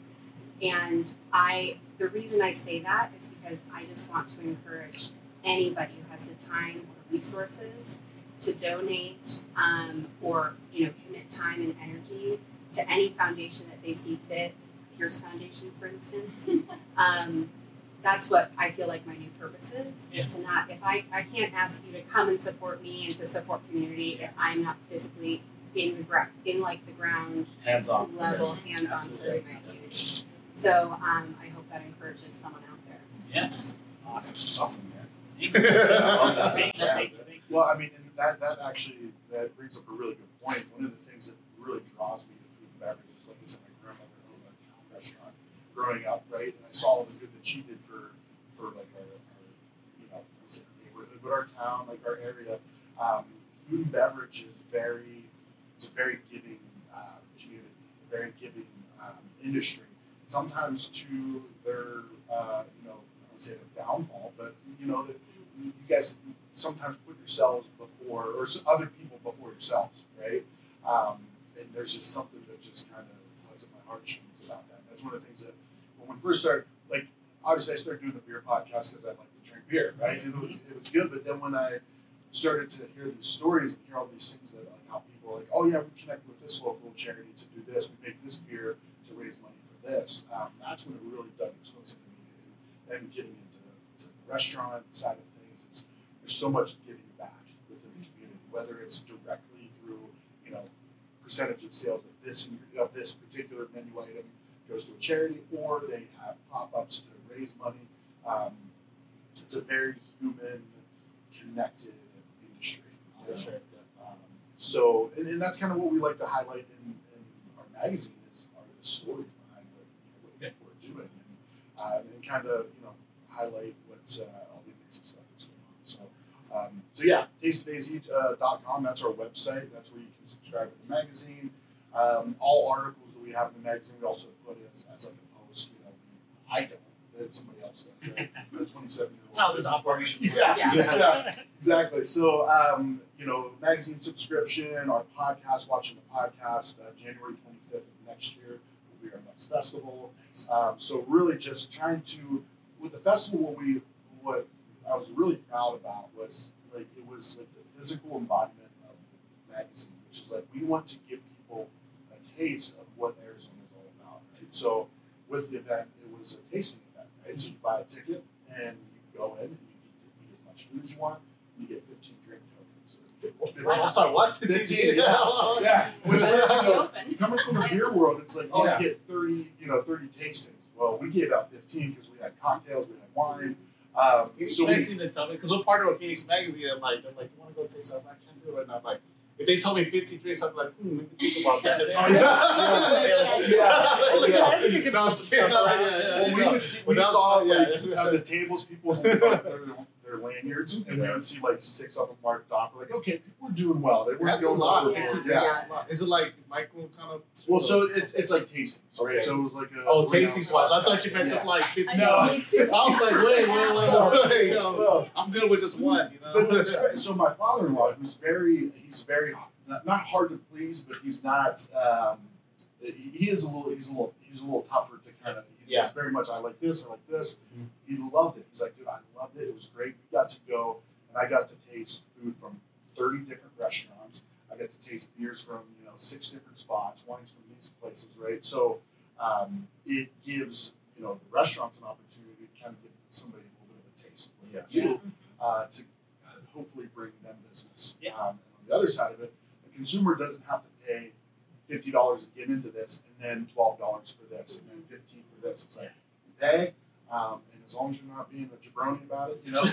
Speaker 5: And I, the reason I say that is because I just want to encourage anybody who has the time or resources to donate um, or you know commit time and energy to any foundation that they see fit. Pierce Foundation, for instance. um, that's what I feel like my new purpose is.
Speaker 1: Yeah.
Speaker 5: Is to not if I, I can't ask you to come and support me and to support community if I'm not physically in the ground in like the ground
Speaker 4: Hands on.
Speaker 5: level,
Speaker 4: Yes.
Speaker 5: hands on
Speaker 4: Absolutely.
Speaker 5: serving my community. So um, I hope that encourages someone out there.
Speaker 1: Yes. Awesome.
Speaker 4: Awesome, man.
Speaker 1: Thank you. Thank you. Thank you. Thank you.
Speaker 6: Well, I mean, and that that actually that brings up a really good point. One of the things that really draws me to food and beverages, like I said, my grandmother owned a restaurant growing up, right? And I saw all the good that she did for for like our, our you know, I said neighborhood, but our town, like our area. Um, food and beverage is very it's a very giving uh, community, a very giving um, industry. Sometimes to their, uh, you know, I would say their downfall, but you know that you guys sometimes put yourselves before, or other people before yourselves, right? Um, and there's just something that just kind of tugs at my heartstrings about that. That's one of the things that when we first started, like obviously I started doing the beer podcast because I like to drink beer, right? And it was it was good, but then when I started to hear these stories and hear all these things that like how people are like, oh yeah, we connect with this local charity to do this, we make this beer to raise money for this. Um, that's when it really dug its hooks into me. And then getting into to the restaurant side of things, it's there's so much giving back within the community, whether it's directly through, you know, percentage of sales of this of this particular menu item goes to a charity, or they have pop-ups to raise money. Um, it's a very human, connected industry.
Speaker 4: For sure.
Speaker 6: Um, so, and, and that's kind of what we like to highlight in, in our magazine is are the stories behind what, you know, what we're doing, and, uh, and kind of you know highlight what's uh, all the amazing stuff that's going on. So, um, so yeah, taste of a z dot com. That's our website. That's where you can subscribe to the magazine. Um, all articles that we have in the magazine, we also put as, as like a post. You know, I don't. That somebody else does, right? The twenty-seven year old.
Speaker 3: That's how this operation works.
Speaker 6: Yeah,
Speaker 5: Yeah.
Speaker 6: yeah, exactly. So, um, you know, magazine subscription, our podcast, watching the podcast, uh, January twenty-fifth of next year will be our next festival. Um, so, really, just trying to with the festival, what we what I was really proud about was like it was like the physical embodiment of the magazine, which is like we want to give people a taste of what Arizona is all about. Right? So, with the event, it was a tasting event, right? So you buy a ticket and you go in and you eat, eat as much food as you want. And you get fifteen drink tokens.
Speaker 4: Wait, I'm sorry, what?
Speaker 6: fifteen, yeah, yeah. Which, you know, coming from the beer world, it's like, oh,
Speaker 4: Yeah.
Speaker 6: you get thirty, you know, thirty tastings. Well, we gave out fifteen because we had cocktails, we had wine. Um,
Speaker 4: Phoenix
Speaker 6: so we,
Speaker 4: Magazine didn't tell me because we're partnered with Phoenix Magazine. And like, they're like, you want to go taste us? I can't do it. And I'm like, if they told me fifteen drinks, I'd be like, hmm, let me think about that.
Speaker 6: Oh, yeah.
Speaker 4: yeah.
Speaker 6: Yeah.
Speaker 4: yeah. You know what I'm saying? No, yeah, yeah,
Speaker 6: well, we
Speaker 4: yeah.
Speaker 6: would see, we
Speaker 4: Without-
Speaker 6: saw
Speaker 4: yeah,
Speaker 6: like
Speaker 4: yeah.
Speaker 6: at the tables, people had their, their lanyards, and we would see like six of them marked off. We're like, okay, we're doing well. They weren't
Speaker 4: That's a
Speaker 6: going
Speaker 4: lot.
Speaker 6: over.
Speaker 5: Yeah.
Speaker 4: fifteen
Speaker 6: Yeah.
Speaker 4: drinks, that's a lot. Is it like micro kind of?
Speaker 6: Well, so it's it's like tastings, right?
Speaker 4: Okay.
Speaker 6: So it was like a
Speaker 4: Oh,
Speaker 6: three
Speaker 4: tasting
Speaker 6: ounce
Speaker 4: wise. I
Speaker 6: glass.
Speaker 4: thought you meant
Speaker 6: Yeah.
Speaker 4: just like
Speaker 5: I
Speaker 4: fifteen.
Speaker 5: know,
Speaker 6: No.
Speaker 5: me too.
Speaker 4: I was like, wait, wait, wait, wait, wait.
Speaker 6: Well,
Speaker 4: I'm good with just one, you know?
Speaker 6: But, but it's great. So my father-in-law, who's very, he's very not, not hard to please, but he's not. Um, he, he is a little. He's a little. He's a little tougher to kind of. He's,
Speaker 4: Yeah.
Speaker 6: he's very much. I like this. I like this.
Speaker 4: Mhm.
Speaker 6: He loved it. He's like, dude, I loved it. It was great. We got to go, and I got to taste food from thirty different restaurants. I got to taste beers from you know six different spots, wines from these places, right? So um, it gives you know the restaurants an opportunity to kind of give somebody a little bit of a taste of what they do, uh, to uh, hopefully bring them business.
Speaker 3: Yeah.
Speaker 6: Um, and on the other side of it, the consumer doesn't have to pay fifty dollars to get into this, and then twelve dollars for this, and then fifteen for this. It's like you pay, um, and as long as you're not being a jabroni about it, you know.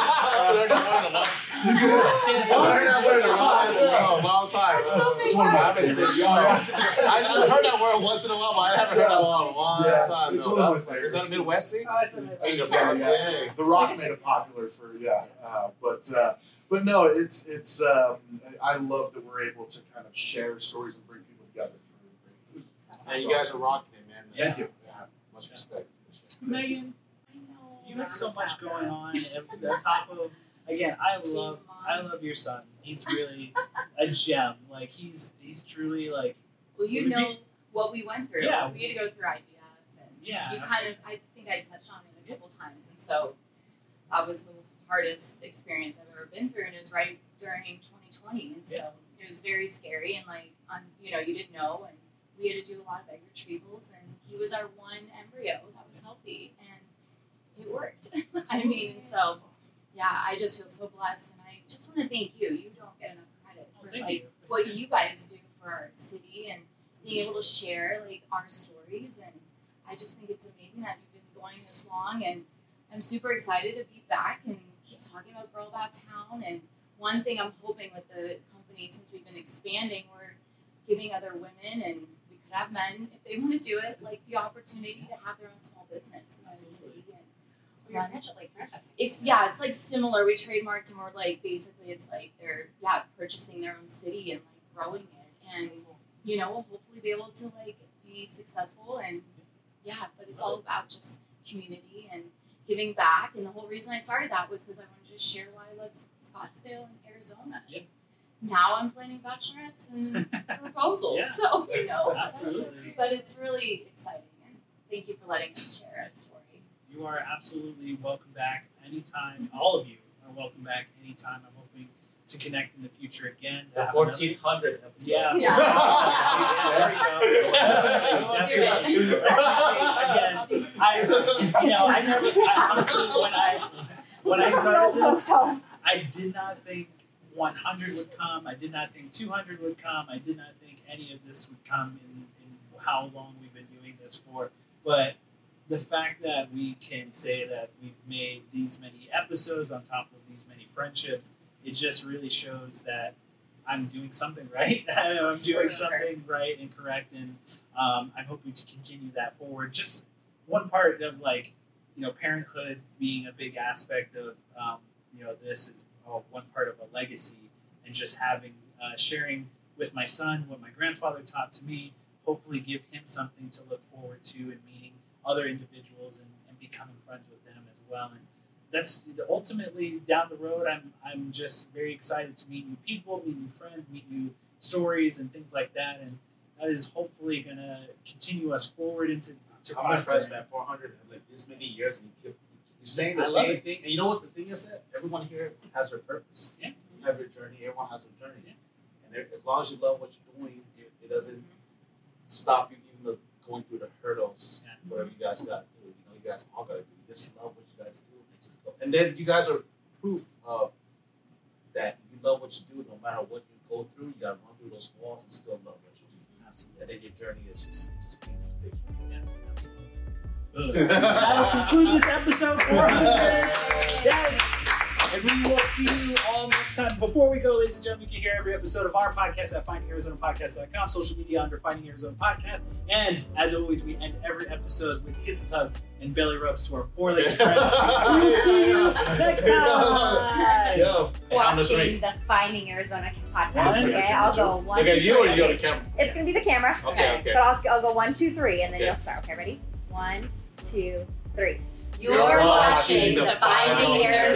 Speaker 4: I heard that word in a long, long time.
Speaker 5: That's so
Speaker 4: It's one of my
Speaker 5: Midwest.
Speaker 4: favorites. Yo, I, I've heard that word once in a while, but I haven't heard that word in a long
Speaker 6: Yeah,
Speaker 4: time.
Speaker 6: it's
Speaker 4: though.
Speaker 6: one of
Speaker 4: That's
Speaker 6: my
Speaker 4: like, is that a
Speaker 6: favorites.
Speaker 4: Midwest thing?
Speaker 5: Oh, it's a
Speaker 6: Yeah,
Speaker 5: Midwest.
Speaker 6: yeah.
Speaker 4: Okay.
Speaker 6: The Rock made it popular for yeah, uh, but uh, but no, it's it's um, I love that we're able to kind of share stories and bring people together through great food.
Speaker 4: Yeah, you guys are rocking it, man.
Speaker 6: Thank you.
Speaker 4: Yeah, much respect.
Speaker 3: Megan,
Speaker 5: I know.
Speaker 3: you have so much going on. And on top of, again, I love, I love your son. He's really a gem. Like he's, he's truly like,
Speaker 7: Well, you
Speaker 3: Would it
Speaker 7: know
Speaker 3: be-
Speaker 7: what we went through.
Speaker 3: Yeah.
Speaker 7: We had to go through I V F, and
Speaker 3: Yeah,
Speaker 7: you kind
Speaker 3: absolutely.
Speaker 7: of, I think I touched on it a couple times, and so that was the hardest experience I've ever been through, and it was right during twenty twenty, and so
Speaker 3: Yeah.
Speaker 7: it was very scary, and like, on, you know, you didn't know, and we had to do a lot of egg retrievals, and he was our one embryo that was healthy, and it worked. I mean, so yeah, I just feel so blessed, and I just want to thank you. You don't get enough credit
Speaker 3: Oh,
Speaker 7: for
Speaker 3: thank
Speaker 7: like
Speaker 3: you.
Speaker 7: what you guys do for our city and being able to share like our stories, and I just think it's amazing that you've been going this long, and I'm super excited to be back and keep talking about Girl About Town. And one thing I'm hoping with the company, since we've been expanding, we're giving other women, and we could have men if they want to do it, like the opportunity to have their own small business in our city. And
Speaker 5: You're franchise, like franchising.
Speaker 7: it's yeah, it's like similar. We trademarked, and we're like basically it's like they're yeah purchasing their own city and like growing it. and you know, we'll hopefully be able to like be successful. And yeah, but it's all about just community and giving back. And the whole reason I started that was because I wanted to share why I love Scottsdale and Arizona.
Speaker 1: Yep.
Speaker 7: Now I'm planning bachelorettes and proposals.
Speaker 1: Yeah.
Speaker 7: So, you know,
Speaker 1: Absolutely.
Speaker 7: but it's really exciting. And thank you for letting us share our story.
Speaker 3: You are absolutely welcome back anytime. All of you are welcome back anytime. I'm hoping to connect in the future again. to
Speaker 4: The
Speaker 3: have
Speaker 4: fourteen hundred episode.
Speaker 3: Yeah.
Speaker 7: Yeah.
Speaker 3: There we go. Definitely. Again, I, you know, I never, I, honestly, when I, when I started this, I did not think one hundred would come. I did not think two hundred would come. I did not think any of this would come in, in how long we've been doing this for. But the fact that we can say that we've made these many episodes on top of these many friendships, it just really shows that I'm doing something right. I'm doing something right and correct, and um, I'm hoping to continue that forward. Just one part of like, you know, parenthood being a big aspect of, um, you know, this is oh, one part of a legacy, and just having, uh, sharing with my son what my grandfather taught to me, hopefully give him something to look forward to and meeting other individuals and, and becoming friends with them as well. And that's ultimately down the road. I'm I'm just very excited to meet new people, meet new friends, meet new stories and things like that. And that is hopefully going to continue us forward into to
Speaker 4: I'm impressed,
Speaker 3: prosperity.
Speaker 4: man. four hundred, like this many years, and you keep, you're saying the
Speaker 3: I love
Speaker 4: same
Speaker 3: it.
Speaker 4: thing. And you know what the thing is that everyone here has their purpose.
Speaker 3: Yeah.
Speaker 4: You have your journey. Everyone has their journey.
Speaker 3: Yeah.
Speaker 4: And there- as long as you love what you're doing, it doesn't stop you, even though going through the hurdles,
Speaker 3: Yeah.
Speaker 4: whatever you guys got to do. You know, you guys all got to do. You just love what you guys do. And, just go. And then you guys are proof of that you love what you do, no matter what you go through. You got to run through those walls and still love what you do.
Speaker 3: Absolutely.
Speaker 4: And then your journey is just it just paints the picture.
Speaker 3: Yes, absolutely. That'll conclude this episode four hundred. Yes. And we will see you all next time. Before we go, ladies and gentlemen, you can hear every episode of our podcast at finding arizona podcast dot com, social media under Finding Arizona Podcast. And as always, we end every episode with kisses, hugs, and belly rubs to our four-legged friends. We will see you next time.
Speaker 4: Yo, on the
Speaker 8: Watching
Speaker 4: three.
Speaker 8: the Finding Arizona podcast.
Speaker 3: One.
Speaker 8: Okay, I'll go one.
Speaker 4: Look at
Speaker 8: two,
Speaker 4: you or
Speaker 8: three.
Speaker 4: you on the camera?
Speaker 8: It's gonna be the camera.
Speaker 4: Okay, okay.
Speaker 8: But I'll, I'll go one, two, three, and then
Speaker 4: Okay.
Speaker 8: you'll start. Okay, ready? One, two, three.
Speaker 7: You're watching the Finding Arizona